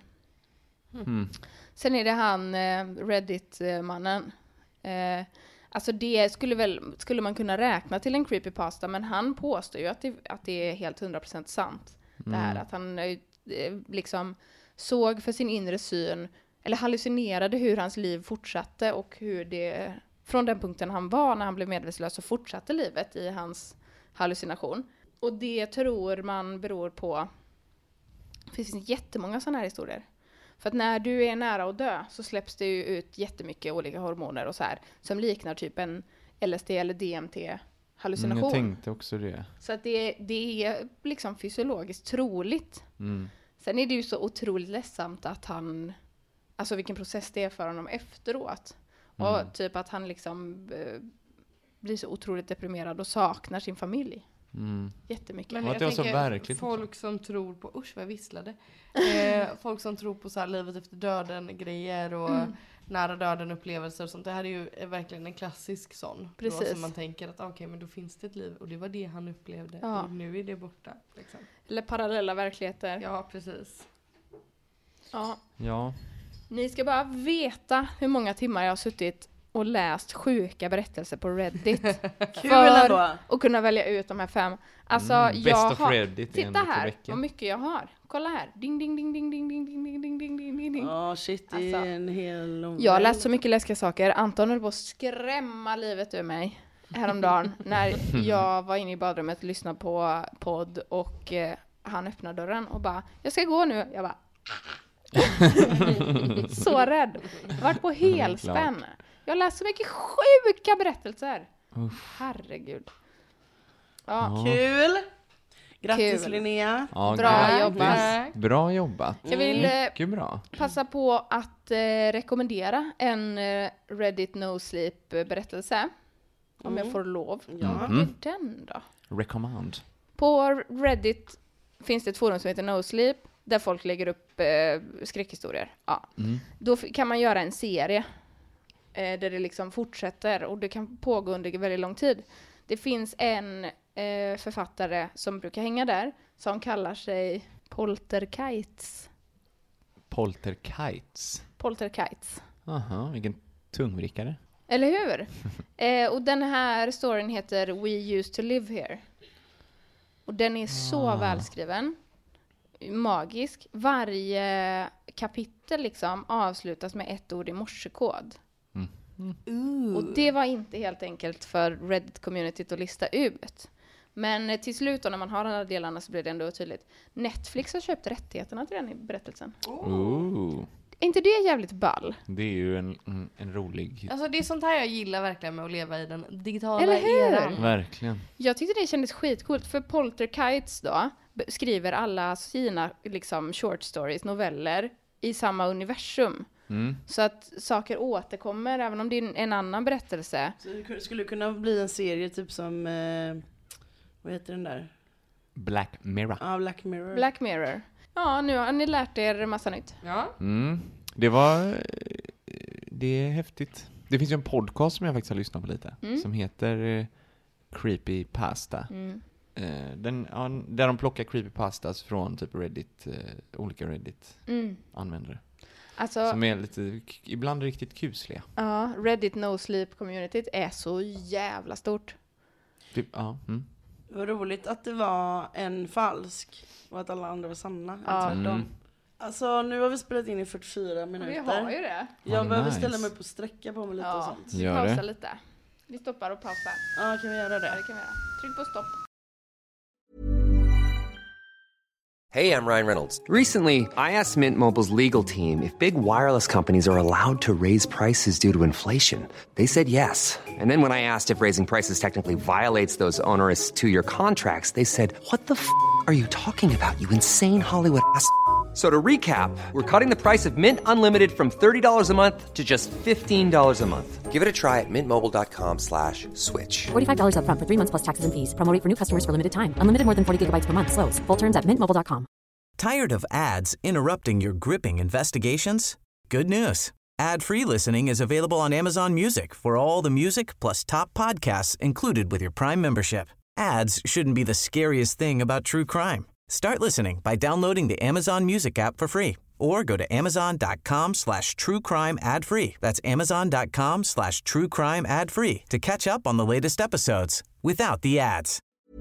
Sen är det han, Reddit-mannen. Alltså det skulle man kunna räkna till en creepypasta. Men han påstår ju att det är helt 100% sant. Det här att han liksom såg för sin inre syn, eller hallucinerade hur hans liv fortsatte och hur det, från den punkten han var när han blev medvetslös, så fortsatte livet i hans hallucination. Och det tror man beror på, det finns jättemånga sådana här historier. För att när du är nära att dö så släpps det ju ut jättemycket olika hormoner och så här, som liknar typ en LSD eller DMT-hallucination.
Jag tänkte också det.
Så att det är liksom fysiologiskt troligt. Sen är det ju så otroligt ledsamt att han, alltså vilken process det är för honom efteråt. Och typ att han liksom blir så otroligt deprimerad och saknar sin familj. Jättemycket.
Men jag tänker folk som tror på, usch vad jag visslade. Folk som tror på så här livet efter döden grejer och nära döden upplevelser och sånt. Det här är ju verkligen en klassisk sån.
Precis.
Då, som man tänker att okej, men då finns det ett liv och det var det han upplevde och nu är det borta. Liksom.
Eller parallella verkligheter.
Ja, precis.
Ja. Ni ska bara veta hur många timmar jag har suttit och läst sjuka berättelser på Reddit.
Kul ändå.
Att kunna välja ut de här 5. Alltså,
jag har... Reddit.
Titta här, vad mycket jag har. Kolla här. Ding, ding, ding, ding, ding, ding, ding, ding, ding, ding, ding, ding.
Shit, det är en hel lång...
Jag har läst så mycket läskiga saker. Anton höll på att skrämma livet ur mig häromdagen. När jag var inne i badrummet och lyssnade på podd och han öppnade dörren och bara, jag ska gå nu. Jag bara... så rädd. Jag har varit på helspänn. Jag har läst så mycket sjuka berättelser. Herregud. Ja.
Kul. Grattis
Kul.
Linnea.
Ja,
Bra jobbat.
Bra jobbat.
Jag vill
Mycket bra.
passa på att rekommendera en Reddit No Sleep berättelse. Om jag får lov.
Ja.
Vad är den då?
Recommend.
På Reddit finns det ett forum som heter No Sleep. Där folk lägger upp skräckhistorier. Ja. Då kan man göra en serie. Där det liksom fortsätter. Och det kan pågå under väldigt lång tid. Det finns en författare som brukar hänga där. Som kallar sig Polterkites. Polterkites.
Aha, vilken tungvrickare.
Eller hur? Och den här storyn heter We Used to Live Here. Och den är så välskriven. Magisk. Varje kapitel liksom avslutas med ett ord i morsekod. Och det var inte helt enkelt för Reddit-communityt att lista ut. Men till slut då, när man har de här delarna så blir det ändå tydligt. Netflix har köpt rättigheterna till den i berättelsen. Är inte det jävligt ball?
Det är ju en rolig...
Alltså det är sånt här jag gillar verkligen med att leva i den digitala
Eller hur?
eran.
Verkligen.
Jag tyckte det kändes skitcoolt, för Polterkites då skriver alla sina liksom short stories, noveller i samma universum. Så att saker återkommer även om det är en annan berättelse.
Så det skulle kunna bli en serie typ som, vad heter den där?
Black Mirror.
Ja, Black Mirror.
Black Mirror. Ja, nu har ni lärt er massa nytt.
Ja.
Det är häftigt. Det finns ju en podcast som jag faktiskt har lyssnat på lite. Som heter Creepy Pasta. Där de plockar creepypastas från typ Reddit, olika Reddit-användare.
Alltså,
som är lite, ibland riktigt kusliga.
Ja, Reddit No Sleep-communityt är så jävla stort.
Typ, ja.
Det var roligt att det var en falsk och att alla andra var sanna.
Ja.
Alltså nu har vi spelat in i 44 minuter.
Vi har ju det.
Jag behöver
nice.
ställa mig på sträcka på mig lite och sånt.
Vi
Gör
pausar
det.
lite. Vi stoppar och pausar.
Ja, kan vi göra
Ja,
det?
det kan vi göra. Tryck på stopp.
Hey, I'm Ryan Reynolds. Recently, I asked Mint Mobile's legal team if big wireless companies are allowed to raise prices due to inflation. They said yes. And then when I asked if raising prices technically violates those onerous 2-year contracts, they said, "What the f*** are you talking about, you insane Hollywood ass?" So to recap, we're cutting the price of Mint Unlimited from $30 a month to just $15 a month. Give it a try at mintmobile.com/switch.
$45 up front for 3 months plus taxes and fees. Promo rate for new customers for limited time. Unlimited more than 40 gigabytes per month. Slows full terms at mintmobile.com.
Tired of ads interrupting your gripping investigations? Good news. Ad-free listening is available on Amazon Music for all the music plus top podcasts included with your Prime membership. Ads shouldn't be the scariest thing about true crime. Start listening by downloading the Amazon Music app for free or go to amazon.com/truecrime ad-free. That's amazon.com/truecrime ad-free to catch up on the latest episodes without the ads.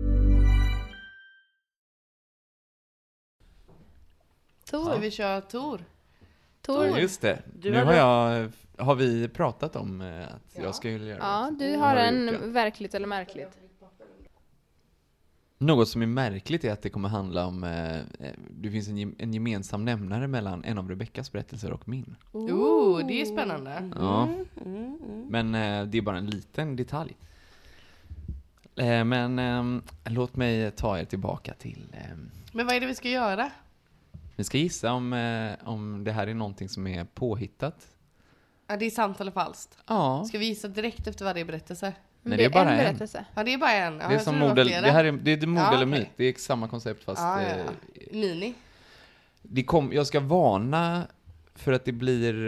Ska vi köra Tor?
Ja, just det. Nu har vi pratat om att jag ska göra det.
Ja, du har en verkligt eller märkligt.
Något som är märkligt är att det kommer handla om det finns en gemensam nämnare mellan en av Rebeckas berättelser och min.
Det är spännande.
Ja. Men det är bara en liten detalj. Men låt mig ta er tillbaka till...
Men vad är det vi ska göra?
Vi ska gissa om det här är någonting som är påhittat.
Ja, det är sant eller falskt.
Ja.
Ska vi gissa direkt efter varje berättelse?
Nej, det är bara
en
en.
berättelse.
Ja, det är bara en. Ja,
Det är som modell, det här är mod eller myt. Det är samma koncept fast...
Mini.
Jag ska varna för att det blir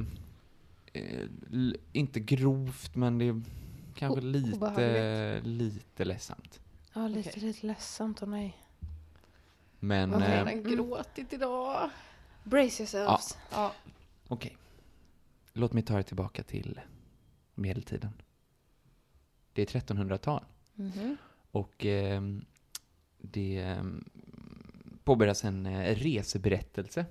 inte grovt, men det är kanske lite ledsamt.
Ja, lite ledsamt och nej.
Men
Vad har redan gråtit idag?
Brace yourselves.
Ja.
okej. Låt mig ta er tillbaka till medeltiden. Det är 1300-tal. Och det påbörjas en reseberättelse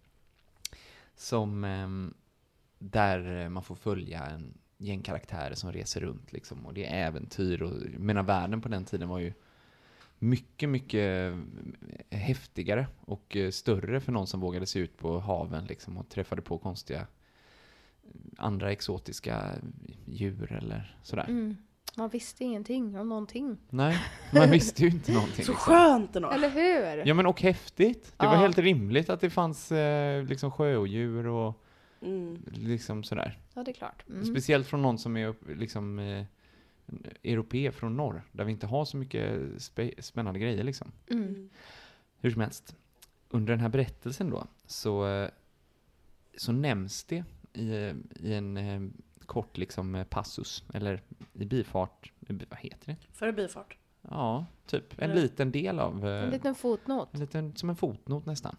som där man får följa en gäng karaktärer som reser runt liksom, och det är äventyr och världen på den tiden var ju mycket häftigare och större för någon som vågade se ut på haven liksom, och träffade på konstiga andra exotiska djur eller sådär.
Man visste ingenting om någonting.
Nej, man visste ju inte någonting.
Så
liksom.
skönt ändå.
Eller hur?
Ja, men och häftigt. Det var helt rimligt att det fanns liksom sjöodjur och liksom sådär.
Ja, det är klart.
Speciellt från någon som är liksom europé från norr, där vi inte har så mycket spännande grejer liksom. Hur som helst. Under den här berättelsen då så nämns det i en kort liksom passus eller i bifart, vad heter det?
Före bifart.
Ja, typ en liten del av
En liten fotnot.
som en fotnot nästan.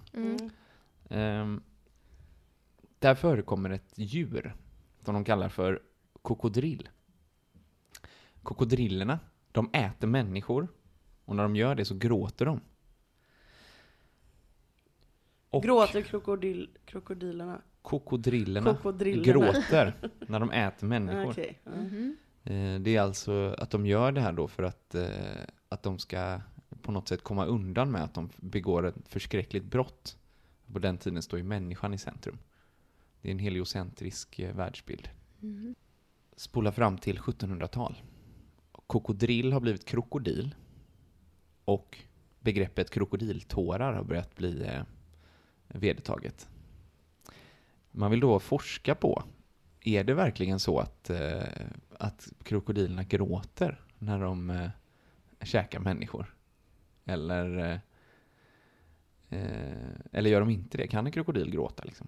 Där förekommer ett djur som de kallar för krokodrill. Krokodrillerna, de äter människor och när de gör det så gråter de. Och
Gråter krokodilerna?
krokodrillerna gråter när de äter människor.
Okay.
Det är alltså att de gör det här då för att att de ska på något sätt komma undan med att de begår ett förskräckligt brott. På den tiden står ju människan i centrum. Det är en heliocentrisk världsbild. Spola fram till 1700-tal. Krokodil har blivit krokodil. Och begreppet krokodiltårar har börjat bli vedertaget. Man vill då forska på, är det verkligen så att krokodilerna gråter när de käkar människor? Eller gör de inte det? Kan en krokodil gråta liksom?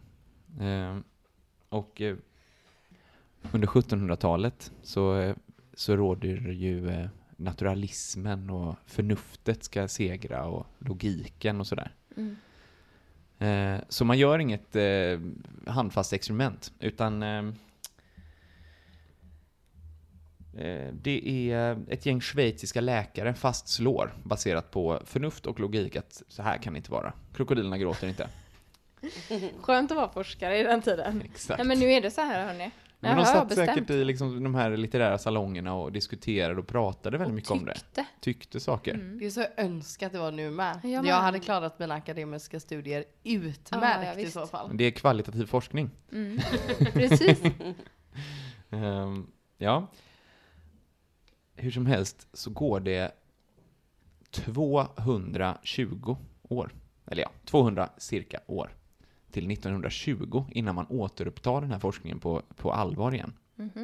Under 1700-talet så råder ju naturalismen och förnuftet ska segra och logiken och sådär. Så man gör inget handfast experiment, utan det är ett gäng schweiziska läkare fastslår baserat på förnuft och logik att så här kan det inte vara. Krokodilerna gråter inte.
Skönt att vara forskare i den tiden.
Exakt.
Nej, men nu är det så här, hörni.
Men de satt säkert i liksom de här litterära salongerna och diskuterade och pratade väldigt mycket om det. Tyckte saker.
Det är så önskat det var nu med.
Ja,
jag hade klarat mina akademiska studier utmärkt i så fall.
Det är kvalitativ forskning.
Precis.
Ja. Hur som helst så går det 220 år. Eller ja, 200 cirka år. Till 1920 innan man återupptar den här forskningen på allvar igen.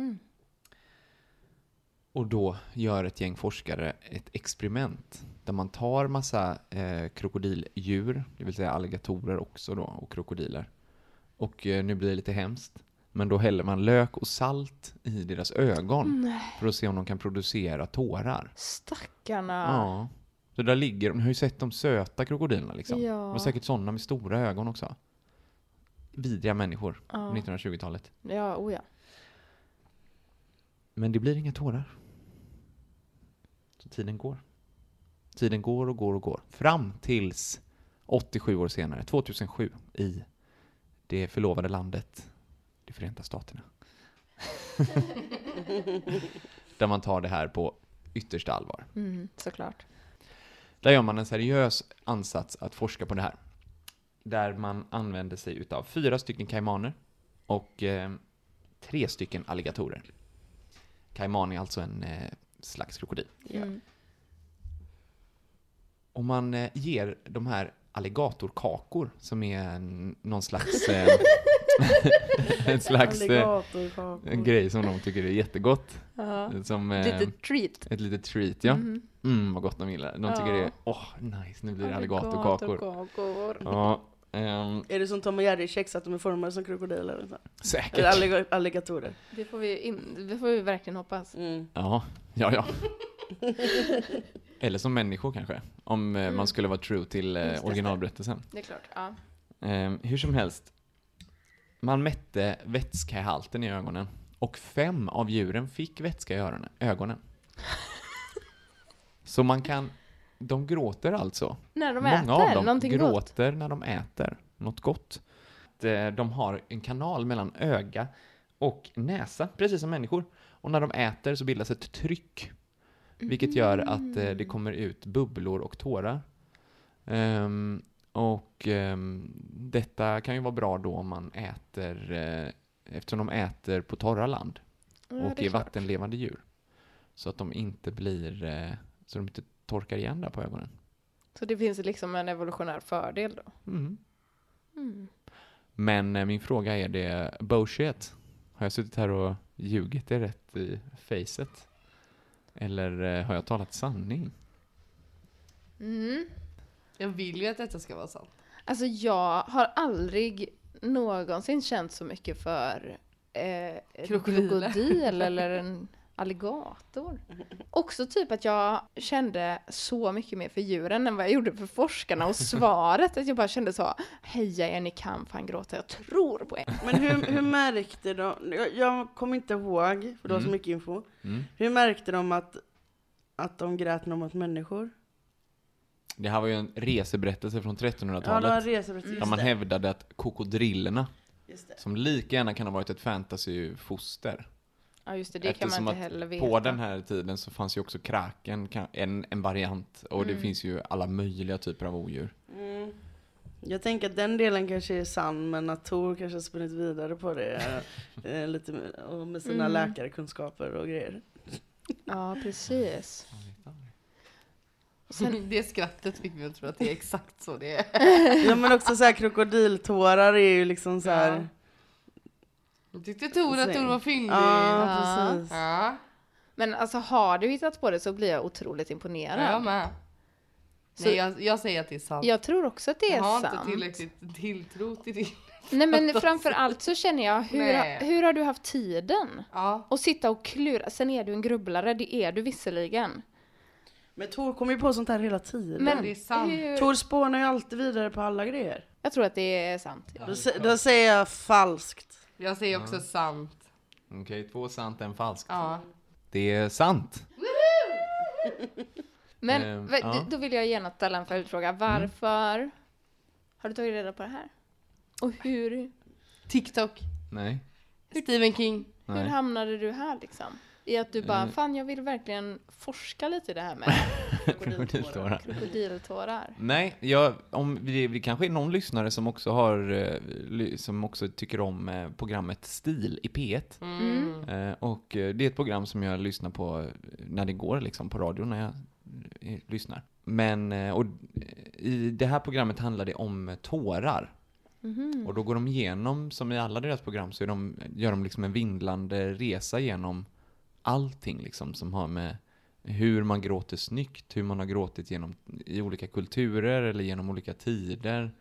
Och då gör ett gäng forskare ett experiment där man tar massa krokodildjur, det vill säga alligatorer också då, och krokodiler. Och nu blir det lite hemskt, men då häller man lök och salt i deras ögon för att se om de kan producera tårar.
Stackarna.
Ja. Så där ligger, ni har ju sett de söta krokodilerna liksom.
Ja.
Det var säkert sådana med stora ögon också. Vidriga människor på 1920-talet.
Ja, ja.
Men det blir inga tårar. Så tiden går. Tiden går och går och går. Fram tills 87 år senare, 2007, i det förlovade landet, de Förenta Staterna. Där man tar det här på yttersta allvar.
Såklart.
Där gör man en seriös ansats att forska på det här. Där man använder sig utav 4 stycken kaimaner och 3 stycken alligatorer. Kaiman är alltså en slags krokodil. Och man ger de här alligatorkakor som är någon slags en slags en grej som de tycker är jättegott. Som ett litet treat, ja. Vad gott de gillar. De tycker det är nice, nu blir det alligatorkakor. Ja.
Är det som Tom och Jerry kex att de är formade som krokodiler? Eller så?
Säkert.
Eller alligatorer?
Det får vi verkligen hoppas.
Ja. Eller som människor kanske. Om man skulle vara true till originalberättelsen.
Det är klart, ja.
Hur som helst. Man mätte vätskehalten i ögonen. Och 5 av djuren fick vätska i ögonen. Så de gråter alltså.
När de
Många
äter
av dem
någonting
gråter
gott.
när de äter något gott. De har en kanal mellan öga och näsa, precis som människor. Och när de äter så bildas ett tryck. Vilket gör att det kommer ut bubblor och tårar. Detta kan ju vara bra då om man äter, eftersom de äter på torra land. Och är vattenlevande djur. Så att de inte så de inte torkar igen där på ögonen.
Så det finns liksom en evolutionär fördel då?
Men min fråga är det bullshit? Har jag suttit här och ljugit det rätt i facet? Eller har jag talat sanning?
Jag vill ju att detta ska vara sant.
Alltså jag har aldrig någonsin känt så mycket för en krokodil eller en alligator. Också typ att jag kände så mycket mer för djuren än vad jag gjorde för forskarna och svaret. Att jag bara kände så, heja er, ni kan fan gråta, jag tror på er.
Men hur märkte de, jag kommer inte ihåg, för det var så mycket info. Hur märkte de att de grät någon mot människor?
Det här var ju en reseberättelse från 1300-talet.
Ja, det var en reseberättelse.
Där man hävdade att krokodillerna, som lika gärna kan ha varit ett fantasyfoster,
Ja, just det kan man inte heller veta.
På den här tiden så fanns ju också kraken, en variant. Och det finns ju alla möjliga typer av odjur.
Jag tänker att den delen kanske är sann, men att Tor kanske har spunnit vidare på det lite med sina läkarkunskaper och grejer.
Ja, precis.
Sen, det skrattet fick vi att tro att det är exakt så det är.
Ja, men också så här, krokodiltårar är ju liksom så här...
Jag tyckte Tor att Tor var fyndig.
Ja, precis.
Ja.
Men alltså har du hittat på det så blir jag otroligt imponerad.
Jag med. Nej, jag säger att det är sant.
Jag tror också att det är sant.
Jag har inte tillräckligt tilltro till det.
Nej, men framför allt så känner jag, hur har du haft tiden?
Ja.
Och sitta och klura. Sen är du en grubblare, det är du visserligen.
Men Tor kommer ju på sånt här hela tiden.
Men
det är sant.
Tor spånar ju alltid vidare på alla grejer.
Jag tror att det är sant.
Ja,
Då säger jag falskt.
Jag säger också sant.
Okej, 2 sant, en falskt.
Ja.
Det är sant.
Men då vill jag gärna ställa en följdfråga. Varför har du tagit reda på det här? Och hur
TikTok.
Nej.
Stephen King.
Hur hamnade du här liksom? I att du bara, fan jag vill verkligen forska lite i det här med krokodiltårar.
Nej, om det kanske är någon lyssnare som också som också tycker om programmet Stil i P1. Och det är ett program som jag lyssnar på när det går liksom på radio när jag lyssnar. Men och i det här programmet handlar det om tårar. Och då går de igenom, som i alla deras program, så gör de liksom en vindlande resa genom allting liksom som har med hur man gråter snyggt, hur man har gråtit i olika kulturer eller genom olika tider.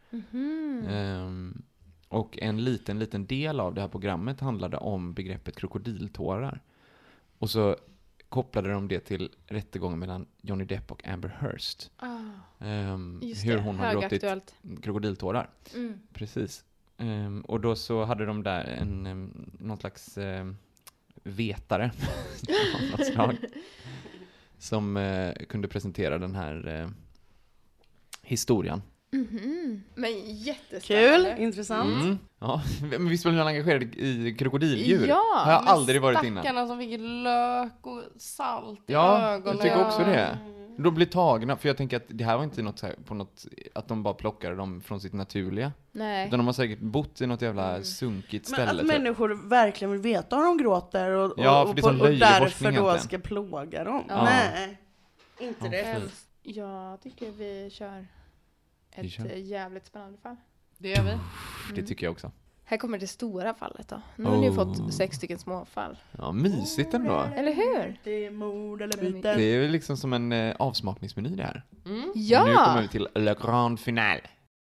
Och en liten del av det här programmet handlade om begreppet krokodiltårar. Och så kopplade de det till rättegången mellan Johnny Depp och Amber Heard. Hur hon har gråtit krokodiltårar. Precis. Och då så hade de där någon slags vetare av något slag som kunde presentera den här historien.
Men jättespännande.
Kul, intressant.
Ja, men visst var man engagerad i krokodildjur?
Ja,
har jag aldrig varit innan.
Stackarna som fick lök och salt i
Ja,
ögonen.
jag tycker också det. De blir tagna, för jag tänker att det här var inte något, att de bara plockade dem från sitt naturliga.
Nej.
Utan de har säkert bott i något jävla sunkigt ställe.
Men att människor verkligen vill veta om de gråter och därför då ska plåga dem.
Ja.
Nej, inte det.
Jag tycker vi kör ett jävligt spännande fall.
Det gör vi.
Det tycker jag också.
Här kommer det stora fallet då. Nu har ni fått 6 stycken småfall.
Ja, mysigt ändå.
Eller hur?
Det är mord eller byten.
Det är ju liksom som en avsmakningsmeny det här.
Ja!
Nu kommer vi till Le Grand Finale.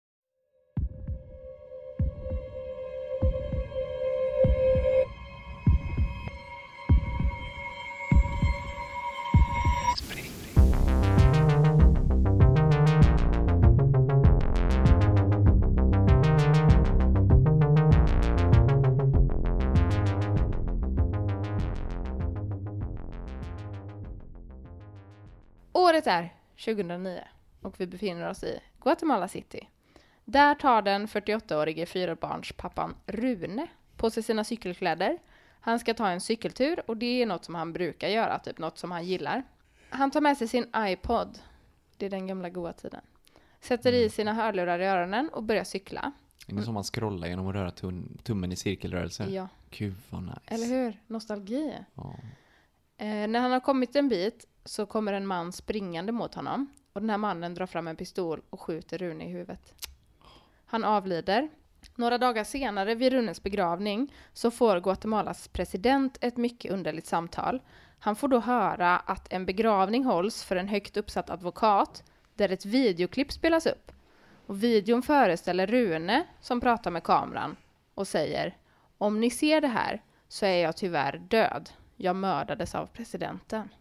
Året är 2009 och vi befinner oss i Guatemala City. Där tar den 48-årige 4-barnspappan Rune på sig sina cykelkläder. Han ska ta en cykeltur och det är något som han brukar göra, typ något som han gillar. Han tar med sig sin iPod, det är den gamla goda tiden. Sätter i sina hörlurar i öronen och börjar cykla.
Det är som man scrollar genom att röra tummen i cirkelrörelse.
Ja.
Gud vad nice.
Eller hur? Nostalgi.
Ja.
När han har kommit en bit så kommer en man springande mot honom. Och den här mannen drar fram en pistol och skjuter Rune i huvudet. Han avlider. Några dagar senare vid Runes begravning så får Guatemalas president ett mycket underligt samtal. Han får då höra att en begravning hålls för en högt uppsatt advokat där ett videoklipp spelas upp. Och videon föreställer Rune som pratar med kameran och säger: om ni ser det här så är jag tyvärr död. Jag mördades av presidenten.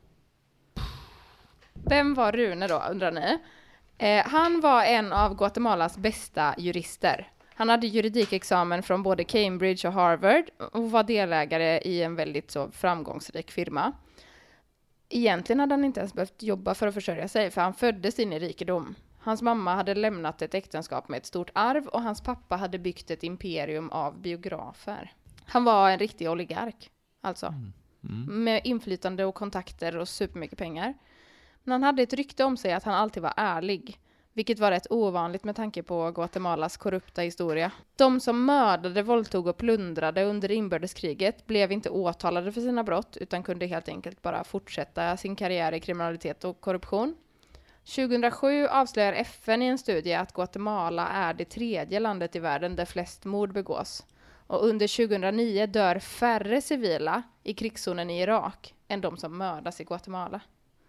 Vem var Rune då, undrar ni? Han var en av Guatemalas bästa jurister. Han hade juridikexamen från både Cambridge och Harvard och var delägare i en väldigt så framgångsrik firma. Egentligen hade han inte ens behövt jobba för att försörja sig, för han föddes in i rikedom. Hans mamma hade lämnat ett äktenskap med ett stort arv och hans pappa hade byggt ett imperium av biografer. Han var en riktig oligark, alltså. Med inflytande och kontakter och supermycket pengar. Men han hade ett rykte om sig att han alltid var ärlig. Vilket var rätt ovanligt med tanke på Guatemalas korrupta historia. De som mördade, våldtog och plundrade under inbördeskriget blev inte åtalade för sina brott utan kunde helt enkelt bara fortsätta sin karriär i kriminalitet och korruption. 2007 avslöjar FN i en studie att Guatemala är det 3:e landet i världen där flest mord begås. Och under 2009 dör färre civila i krigszonen i Irak än de som mördas i Guatemala.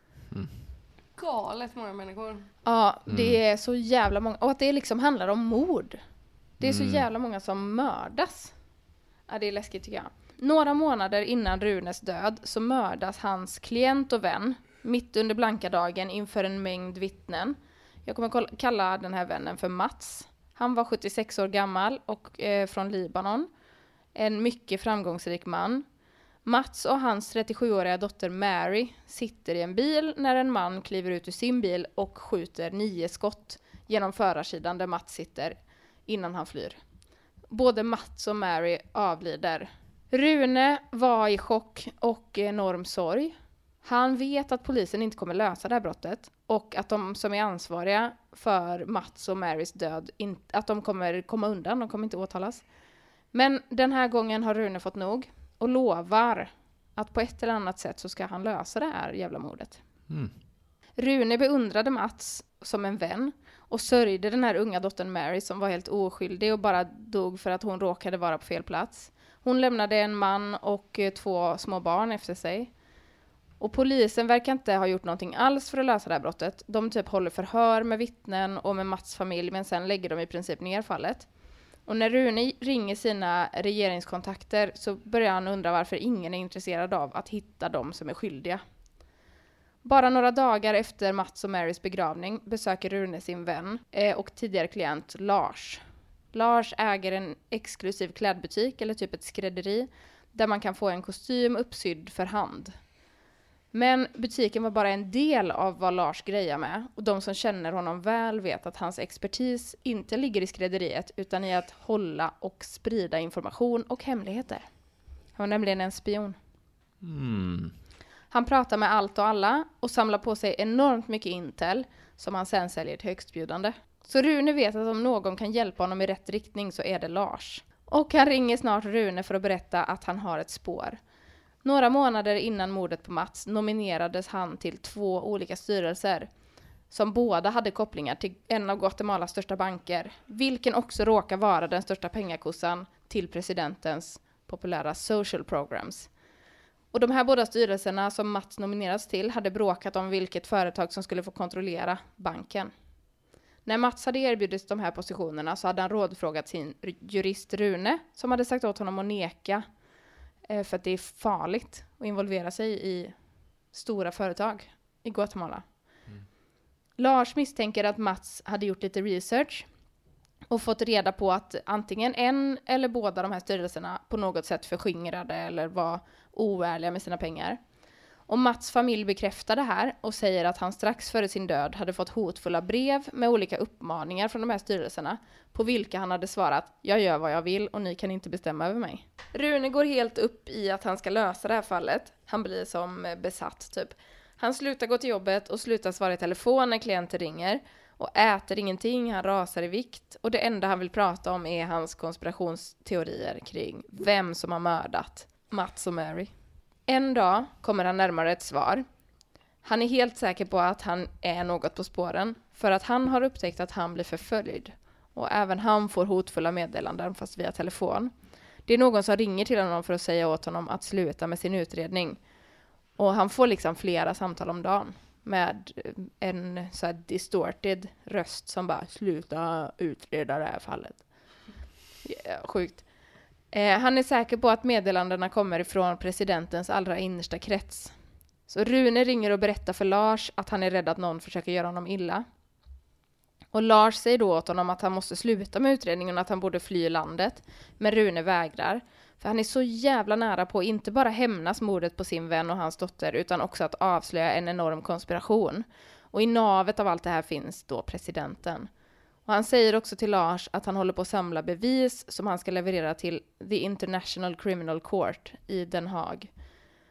Galet många människor.
Ja, det är så jävla många. Och att det liksom handlar om mord. Det är så jävla många som mördas. Ja, det är läskigt tycker jag. Några månader innan Runes död så mördas hans klient och vän mitt under blanka dagen inför en mängd vittnen. Jag kommer kalla den här vännen för Mats. Han var 76 år gammal och från Libanon. En mycket framgångsrik man. Mats och hans 37-åriga dotter Mary sitter i en bil när en man kliver ut ur sin bil och skjuter 9 skott genom förarsidan där Mats sitter innan han flyr. Både Mats och Mary avlider. Rune var i chock och enorm sorg. Han vet att polisen inte kommer lösa det här brottet och att de som är ansvariga för Mats och Marys död att de kommer komma undan, de kommer inte åtalas. Men den här gången har Rune fått nog och lovar att på ett eller annat sätt så ska han lösa det här jävla mordet. Rune beundrade Mats som en vän och sörjde den här unga dottern Mary som var helt oskyldig och bara dog för att hon råkade vara på fel plats. Hon lämnade en man och 2 små barn efter sig. Och polisen verkar inte ha gjort någonting alls för att lösa det här brottet. De typ håller förhör med vittnen och med Mats familj men sen lägger de i princip ner fallet. Och när Rune ringer sina regeringskontakter så börjar han undra varför ingen är intresserad av att hitta dem som är skyldiga. Bara några dagar efter Mats och Marys begravning besöker Rune sin vän och tidigare klient Lars. Lars äger en exklusiv klädbutik eller typ ett skrädderi där man kan få en kostym uppsydd för hand. Men butiken var bara en del av vad Lars grejer med och de som känner honom väl vet att hans expertis inte ligger i skrädderiet utan i att hålla och sprida information och hemligheter. Han var nämligen en spion. Han pratar med allt och alla och samlar på sig enormt mycket intel som han sen säljer till högstbjudande. Så Rune vet att om någon kan hjälpa honom i rätt riktning så är det Lars. Och han ringer snart Rune för att berätta att han har ett spår. Några månader innan mordet på Mats nominerades han till 2 olika styrelser som båda hade kopplingar till en av Guatemalas största banker, vilken också råkar vara den största pengakossan till presidentens populära social programs. Och de här båda styrelserna som Mats nomineras till hade bråkat om vilket företag som skulle få kontrollera banken. När Mats hade erbjudits de här positionerna så hade han rådfrågat sin jurist Rune som hade sagt åt honom att neka för att det är farligt att involvera sig i stora företag i Guatemala. Lars misstänker att Mats hade gjort lite research och fått reda på att antingen en eller båda de här styrelserna på något sätt förskingrade eller var oärliga med sina pengar. Och Mats familj bekräftar det här och säger att han strax före sin död hade fått hotfulla brev med olika uppmaningar från de här styrelserna på vilka han hade svarat: jag gör vad jag vill och ni kan inte bestämma över mig. Rune går helt upp i att han ska lösa det här fallet. Han blir som besatt typ. Han slutar gå till jobbet och slutar svara i telefon när klienter ringer och äter ingenting, han rasar i vikt och det enda han vill prata om är hans konspirationsteorier kring vem som har mördat Mats och Mary. En dag kommer han närmare ett svar. Han är helt säker på att han är något på spåren för att han har upptäckt att han blir förföljd. Och även han får hotfulla meddelanden fast via telefon. Det är någon som ringer till honom för att säga åt honom att sluta med sin utredning. Och han får liksom flera samtal om dagen med en så här distorted röst som bara sluta utreda det här fallet. Yeah, sjukt. Han är säker på att meddelandena kommer ifrån presidentens allra innersta krets. Så Rune ringer och berättar för Lars att han är rädd att någon försöker göra honom illa. Och Lars säger då åt honom att han måste sluta med utredningen och att han borde fly landet. Men Rune vägrar. För han är så jävla nära på att inte bara hämnas mordet på sin vän och hans dotter utan också att avslöja en enorm konspiration. Och i navet av allt det här finns då presidenten. Och han säger också till Lars att han håller på att samla bevis som han ska leverera till The International Criminal Court i Den Haag.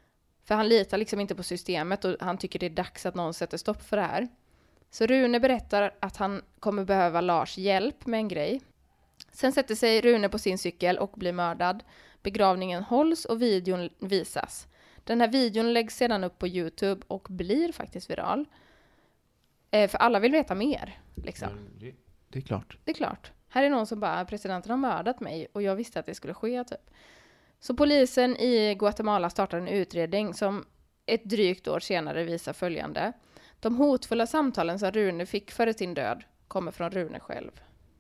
För han litar liksom inte på systemet och han tycker det är dags att någon sätter stopp för det här. Så Rune berättar att han kommer behöva Lars hjälp med en grej. Sen sätter sig Rune på sin cykel och blir mördad. Begravningen hålls och videon visas. Den här videon läggs sedan upp på YouTube och blir faktiskt viral. För alla vill veta mer. Liksom.
Det är klart.
Det är klart. Här är någon som bara, presidenten har mördat mig och jag visste att det skulle ske typ. Så polisen i Guatemala startar en utredning som ett drygt år senare visar följande. De hotfulla samtalen som Rune fick före sin död kommer från Rune själv.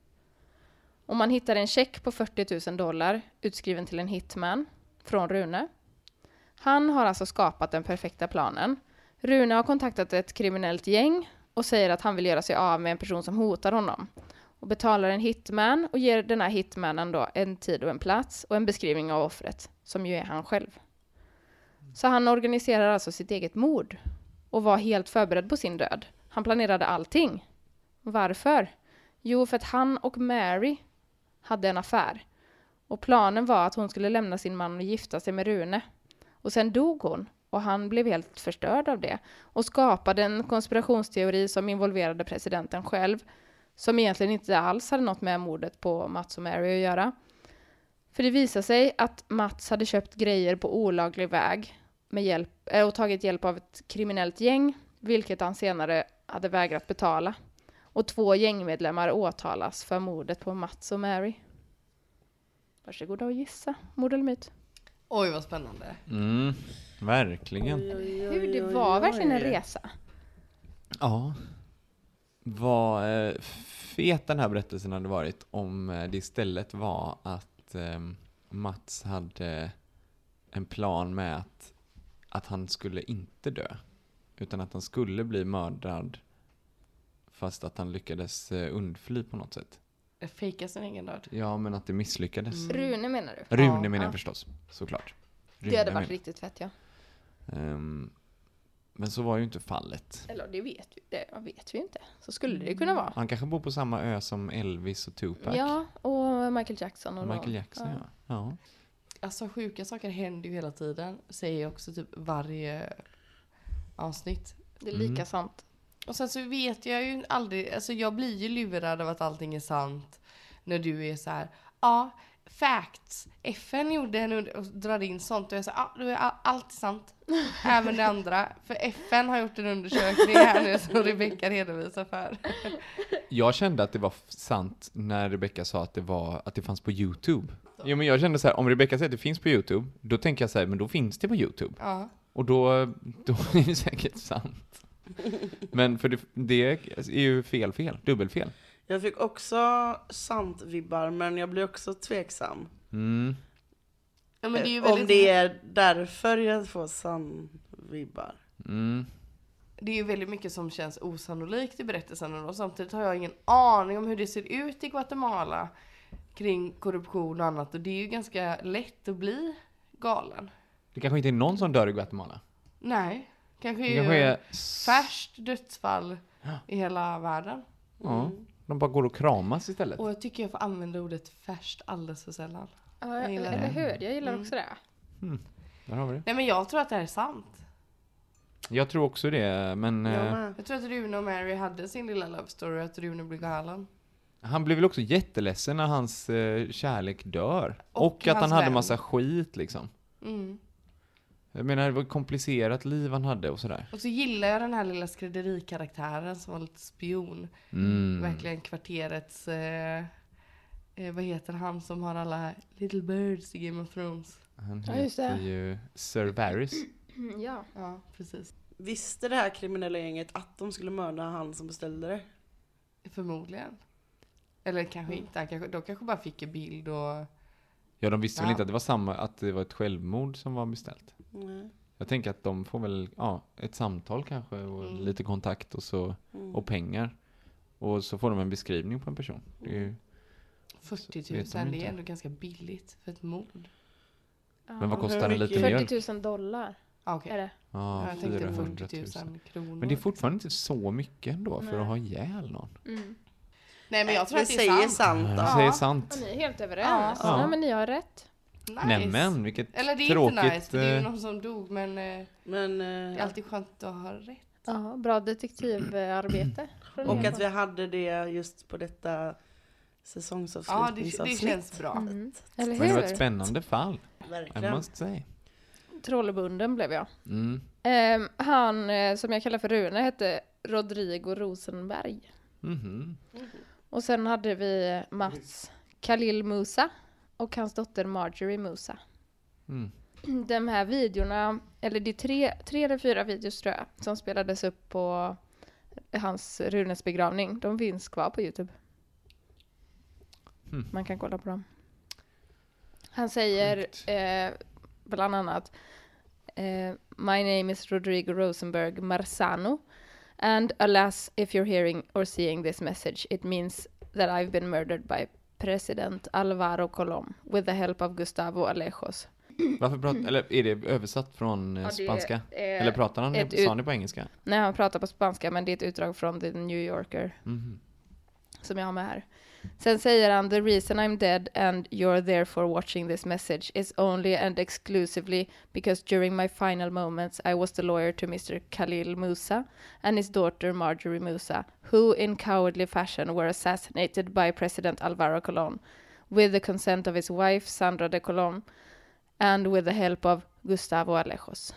Och man hittar en check på $40,000 utskriven till en hitman från Rune. Han har alltså skapat den perfekta planen. Rune har kontaktat ett kriminellt gäng och säger att han vill göra sig av med en person som hotar honom. Och betalar en hitman och ger den här hitmannen då en tid och en plats och en beskrivning av offret, som ju är han själv. Så han organiserar alltså sitt eget mord och var helt förberedd på sin död. Han planerade allting. Varför? Jo, för att han och Mary hade en affär. Och planen var att hon skulle lämna sin man och gifta sig med Rune. Och sen dog hon och han blev helt förstörd av det. Och skapade en konspirationsteori som involverade presidenten själv. Som egentligen inte alls hade något med mordet på Mats och Mary att göra. För det visade sig att Mats hade köpt grejer på olaglig väg och tagit hjälp av ett kriminellt gäng, vilket han senare hade vägrat betala. Och 2 gängmedlemmar åtalas för mordet på Mats och Mary. Varsågoda och gissa. Mord eller myt?
Oj, vad spännande.
Verkligen.
Hur det var verkligen en resa.
Ja. Vad fet den här berättelsen hade varit om det istället var att Mats hade en plan med att han skulle inte dö. Utan att han skulle bli mördad fast att han lyckades undfly på något sätt.
Fejka sin egen död.
Ja, men att det misslyckades.
Rune menar du?
Rune menar jag förstås, såklart. Rune
det hade varit riktigt fett, ja.
Men så var ju inte fallet.
Eller det vet vi inte. Så skulle det ju kunna vara.
Han kanske bor på samma ö som Elvis och Tupac.
Ja, och Michael Jackson. Och
Michael Jackson, ja.
Alltså sjuka saker händer ju hela tiden. Säger jag också typ varje avsnitt.
Det är lika sant.
Och sen så vet jag ju aldrig, alltså jag blir ju lurad av att allting är sant. När du är så här, facts. FN gjorde en och drar in sånt och jag säger, då är allt sant. Även det andra. För FN har gjort en undersökning här nu som Rebecca redovisar för.
Jag kände att det var sant när Rebecca sa att det fanns på YouTube. Jo, men jag kände så här, om Rebecca säger att det finns på YouTube, då tänker jag så här, men då finns det på YouTube.
Ja.
Och då är det säkert sant. Men för det är ju dubbelfel.
Jag fick också sant-vibbar, men jag blir också tveksam.
Ja, men det är ju
om det är därför jag får sant-vibbar.
Det är ju väldigt mycket som känns osannolikt i berättelsen. Och samtidigt har jag ingen aning om hur det ser ut i Guatemala kring korruption och annat. Och det är ju ganska lätt att bli galen.
Det kanske inte är någon som dör i Guatemala.
Nej, kanske är färskt dödsfall i hela världen.
Ja, de bara går och kramas istället.
Och jag tycker jag får använda ordet färskt alldeles för sällan.
Ja, eller hur? Jag gillar också det.
Där har vi det.
Nej, men jag tror att det här är sant.
Jag tror också det, men...
Jag tror att Rune och Mary hade sin lilla love story, att Rune blev galen.
Han blev väl också jätteledsen när hans kärlek dör. Och att han hade massa skit liksom. Jag menar, det var ett komplicerat liv han hade och sådär.
Och så gillar jag den här lilla skrädderikaraktären som var lite spion. Verkligen kvarterets... vad heter han som har alla little birds i Game of Thrones?
Han heter ju Sir Varys.
Ja, precis.
Visste det här kriminella gänget att de skulle mörda han som beställde det?
Förmodligen. Eller kanske inte. De kanske bara fick en bild och...
Ja, de visste väl inte att det var ett självmord som var beställt. Jag tänker att de får väl ett samtal kanske och lite kontakt och pengar. Och så får de en beskrivning på en person. Det är ju,
40 000, det är ändå ganska billigt för ett mord.
Men vad kostar en liten mjölk?
$40,000.
Okej.
Är det?
Ja,
jag tänkte
400
40 000 kronor.
Men det är fortfarande inte så mycket ändå för att ha ihjäl någon.
Nej, men jag tror att det
säger
är sant.
Jag säger sant.
Ja, ni är helt överens. Ja, men ni har rätt.
Nice.
Nämen, vilket
Eller det är
tråkigt.
inte nice, för det är ju någon som dog, men det är alltid skönt att ha rätt.
Ja, bra detektivarbete.
Och att vi hade det just på detta säsongsavslutningsavsnitt.
Ja, det känns bra.
Eller
Men det var
hur?
ett spännande fall. I
Verkligen.
måste säga.
Trollbunden blev jag.
Mm.
Han som jag kallar för Rune hette Rodrigo Rosenberg.
Mhm.
Och sen hade vi Mats Khalil Musa och hans dotter Marjorie Musa.
Mm.
De här videorna, eller det är tre eller 4 videos tror jag, som spelades upp på hans Runes begravning. De finns kvar på YouTube. Man kan kolla på dem. Han säger bland annat My name is Rodrigo Rosenberg Marzano, and alas if you're hearing or seeing this message it means that I've been murdered by President Alvaro Colom with the help of Gustavo Alejos.
Varför eller är det översatt från
det
spanska?
är
Eller pratar han sa ni på engelska?
Nej, han pratar på spanska, men det är ett utdrag från The New Yorker som jag har med här. Sen säger han, the reason I'm dead and you're therefore watching this message is only and exclusively because during my final moments I was the lawyer to Mr. Khalil Musa and his daughter Marjorie Musa, who in cowardly fashion were assassinated by President Alvaro Colom with the consent of his wife Sandra de Colom and with the help of Gustavo Alejos.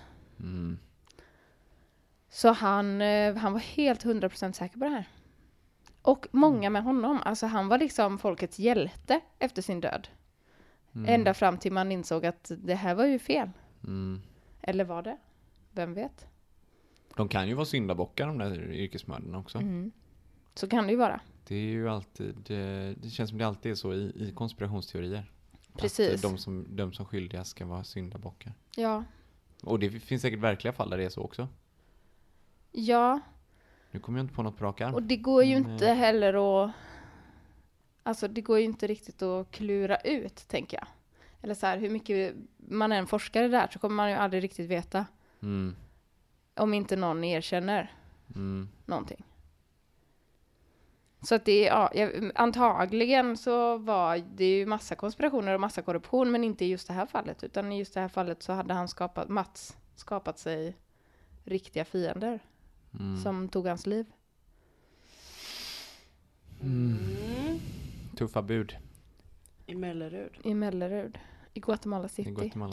Så han var helt 100% säker på det här. Och många med honom. Alltså han var liksom folkets hjälte efter sin död. Ända fram till man insåg att det här var ju fel. Eller var det? Vem vet?
De kan ju vara syndabockar, de där yrkesmördarna också.
Så kan det ju vara.
Det är ju alltid, det känns som det alltid är så i konspirationsteorier.
Precis.
Att de som skyldiga ska vara syndabockar.
Ja.
Och det finns säkert verkliga fall där det är så också.
Ja.
Nu kommer jag inte på något på rak arm.
Och det går ju inte heller att... Alltså det går ju inte riktigt att klura ut, tänker jag. Eller så här, hur mycket man är en forskare där så kommer man ju aldrig riktigt veta. Om inte någon erkänner någonting. Så att det är, antagligen så var det ju massa konspirationer och massa korruption, men inte i just det här fallet. Utan i just det här fallet så hade han skapat sig riktiga fiender som tog hans liv.
Tuffa bud.
I Mellerud.
I Guatemala City.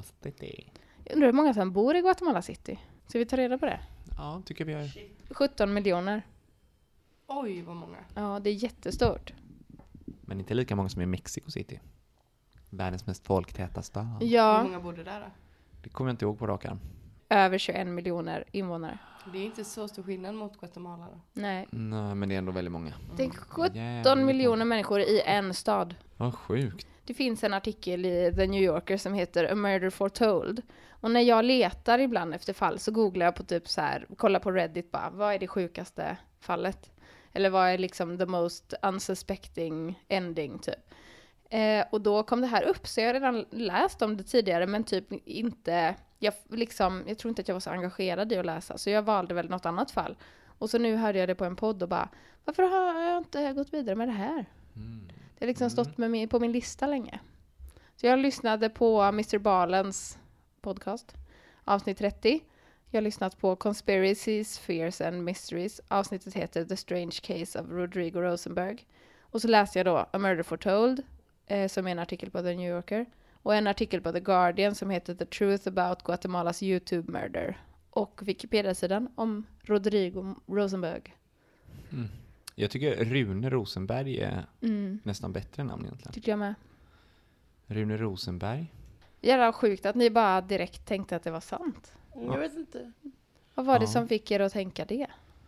Jag undrar hur många som bor i Guatemala City. Ska vi ta reda på det?
Ja, tycker vi gör.
17 miljoner.
Oj, vad många.
Ja, det är jättestort.
Men inte lika många som i Mexico City. Världens mest folktäta stad.
Ja.
Hur många bodde där då?
Det kommer jag inte ihåg på rak arm.
Över 21 miljoner invånare.
Det är inte så stor skillnad mot Guatemala då.
Nej.
Nej, men det är ändå väldigt många.
Det är 17 miljoner människor i en stad.
Vad sjukt.
Det finns en artikel i The New Yorker som heter A Murder Foretold. Och när jag letar ibland efter fall så googlar jag på typ så här, kollar på Reddit bara, vad är det sjukaste fallet? Eller vad är liksom the most unsuspecting ending typ. Och då kom det här upp, så jag har redan läst om det tidigare, men typ inte, jag tror inte att jag var så engagerad i att läsa, så jag valde väl något annat fall. Och så nu hörde jag det på en podd och bara, varför har jag inte gått vidare med det här? Det har liksom stått på min lista länge. Så jag lyssnade på Mr. Balens podcast, avsnitt 30. Jag har lyssnat på Conspiracies, Fears and Mysteries. Avsnittet heter The Strange Case of Rodrigo Rosenberg. Och så läste jag då A Murder Foretold, som är en artikel på The New Yorker. Och en artikel på The Guardian som heter The Truth About Guatemalas YouTube Murder. Och Wikipedia-sidan om Rodrigo Rosenberg.
Jag tycker Rune Rosenberg är nästan bättre namn egentligen.
Tycker jag med.
Rune Rosenberg.
Jävla sjukt att ni bara direkt tänkte att det var sant.
Jag vet inte.
Vad var det som fick er att tänka det?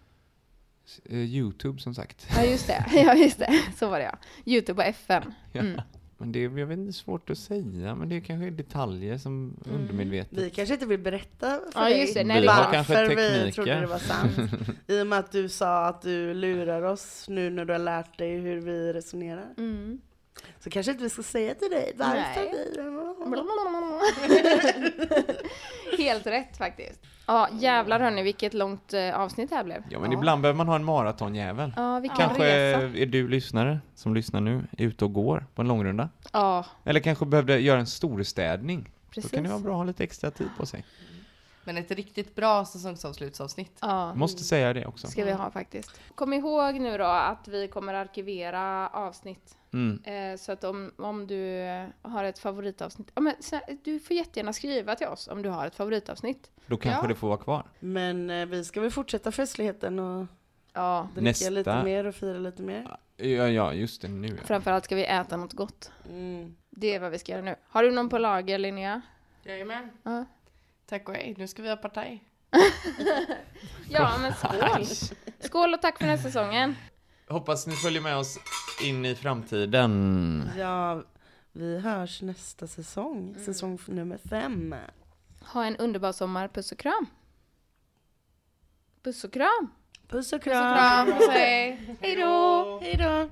YouTube som sagt.
Ja just det. Så var det ja. YouTube och FN.
Men det är väl svårt att säga, men det är kanske detaljer som undermedvetet.
Vi kanske inte vill berätta för
dig just det. Nej,
varför vi trodde det var sant. I och med att du sa att du lurar oss nu när du har lärt dig hur vi resonerar. Så kanske inte vi ska säga till dig varför vi...
Helt rätt faktiskt. Ja, jävlar hörni, vilket långt avsnitt det här blev.
Ja, men ibland behöver man ha en maratonjävel.
Ja, vilken
Kanske
resa.
är du lyssnare som lyssnar nu ute och går på en långrunda.
Ja,
Eller kanske behövde göra en storstädning.
precis.
Då kan det vara bra att ha lite extra tid på sig.
Men ett riktigt bra säsongsavslutsavsnitt.
Ja,
Måste säga det också.
ska vi ha faktiskt. Kom ihåg nu då att vi kommer arkivera avsnitt. Så att om du har ett favoritavsnitt, ja, men du får jättegärna skriva till oss om du har ett favoritavsnitt.
Då kanske det får vara kvar.
Men vi ska väl fortsätta festligheten och dricka
Nästa.
lite mer och fira lite mer.
Ja, just det nu. Ja.
Framförallt ska vi äta något gott. Det är vad vi ska göra nu. Har du någon på lager, Linnea?
Jajamän.
Ja.
Tack och hej, nu ska vi ha partaj.
Ja, men skål! Skål och tack för den här säsongen.
Hoppas ni följer med oss in i framtiden.
Ja, vi hörs nästa säsong. Säsong nummer 5.
Ha en underbar sommar. Puss och kram. Puss och kram.
Puss och kram.
Puss och hej.
Hej då!
Hej då.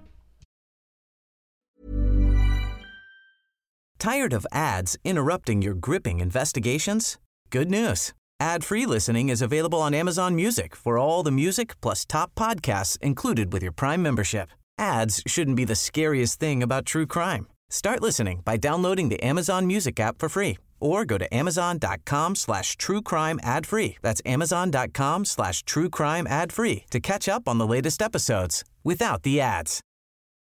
Tired of ads interrupting your gripping investigations? Good news. Ad-free listening is available on Amazon Music for all the music plus top podcasts included with your Prime membership. Ads shouldn't be the scariest thing about true crime. Start listening by downloading the Amazon Music app for free or go to amazon.com/truecrime ad-free. That's amazon.com/truecrime ad-free to catch up on the latest episodes without the ads.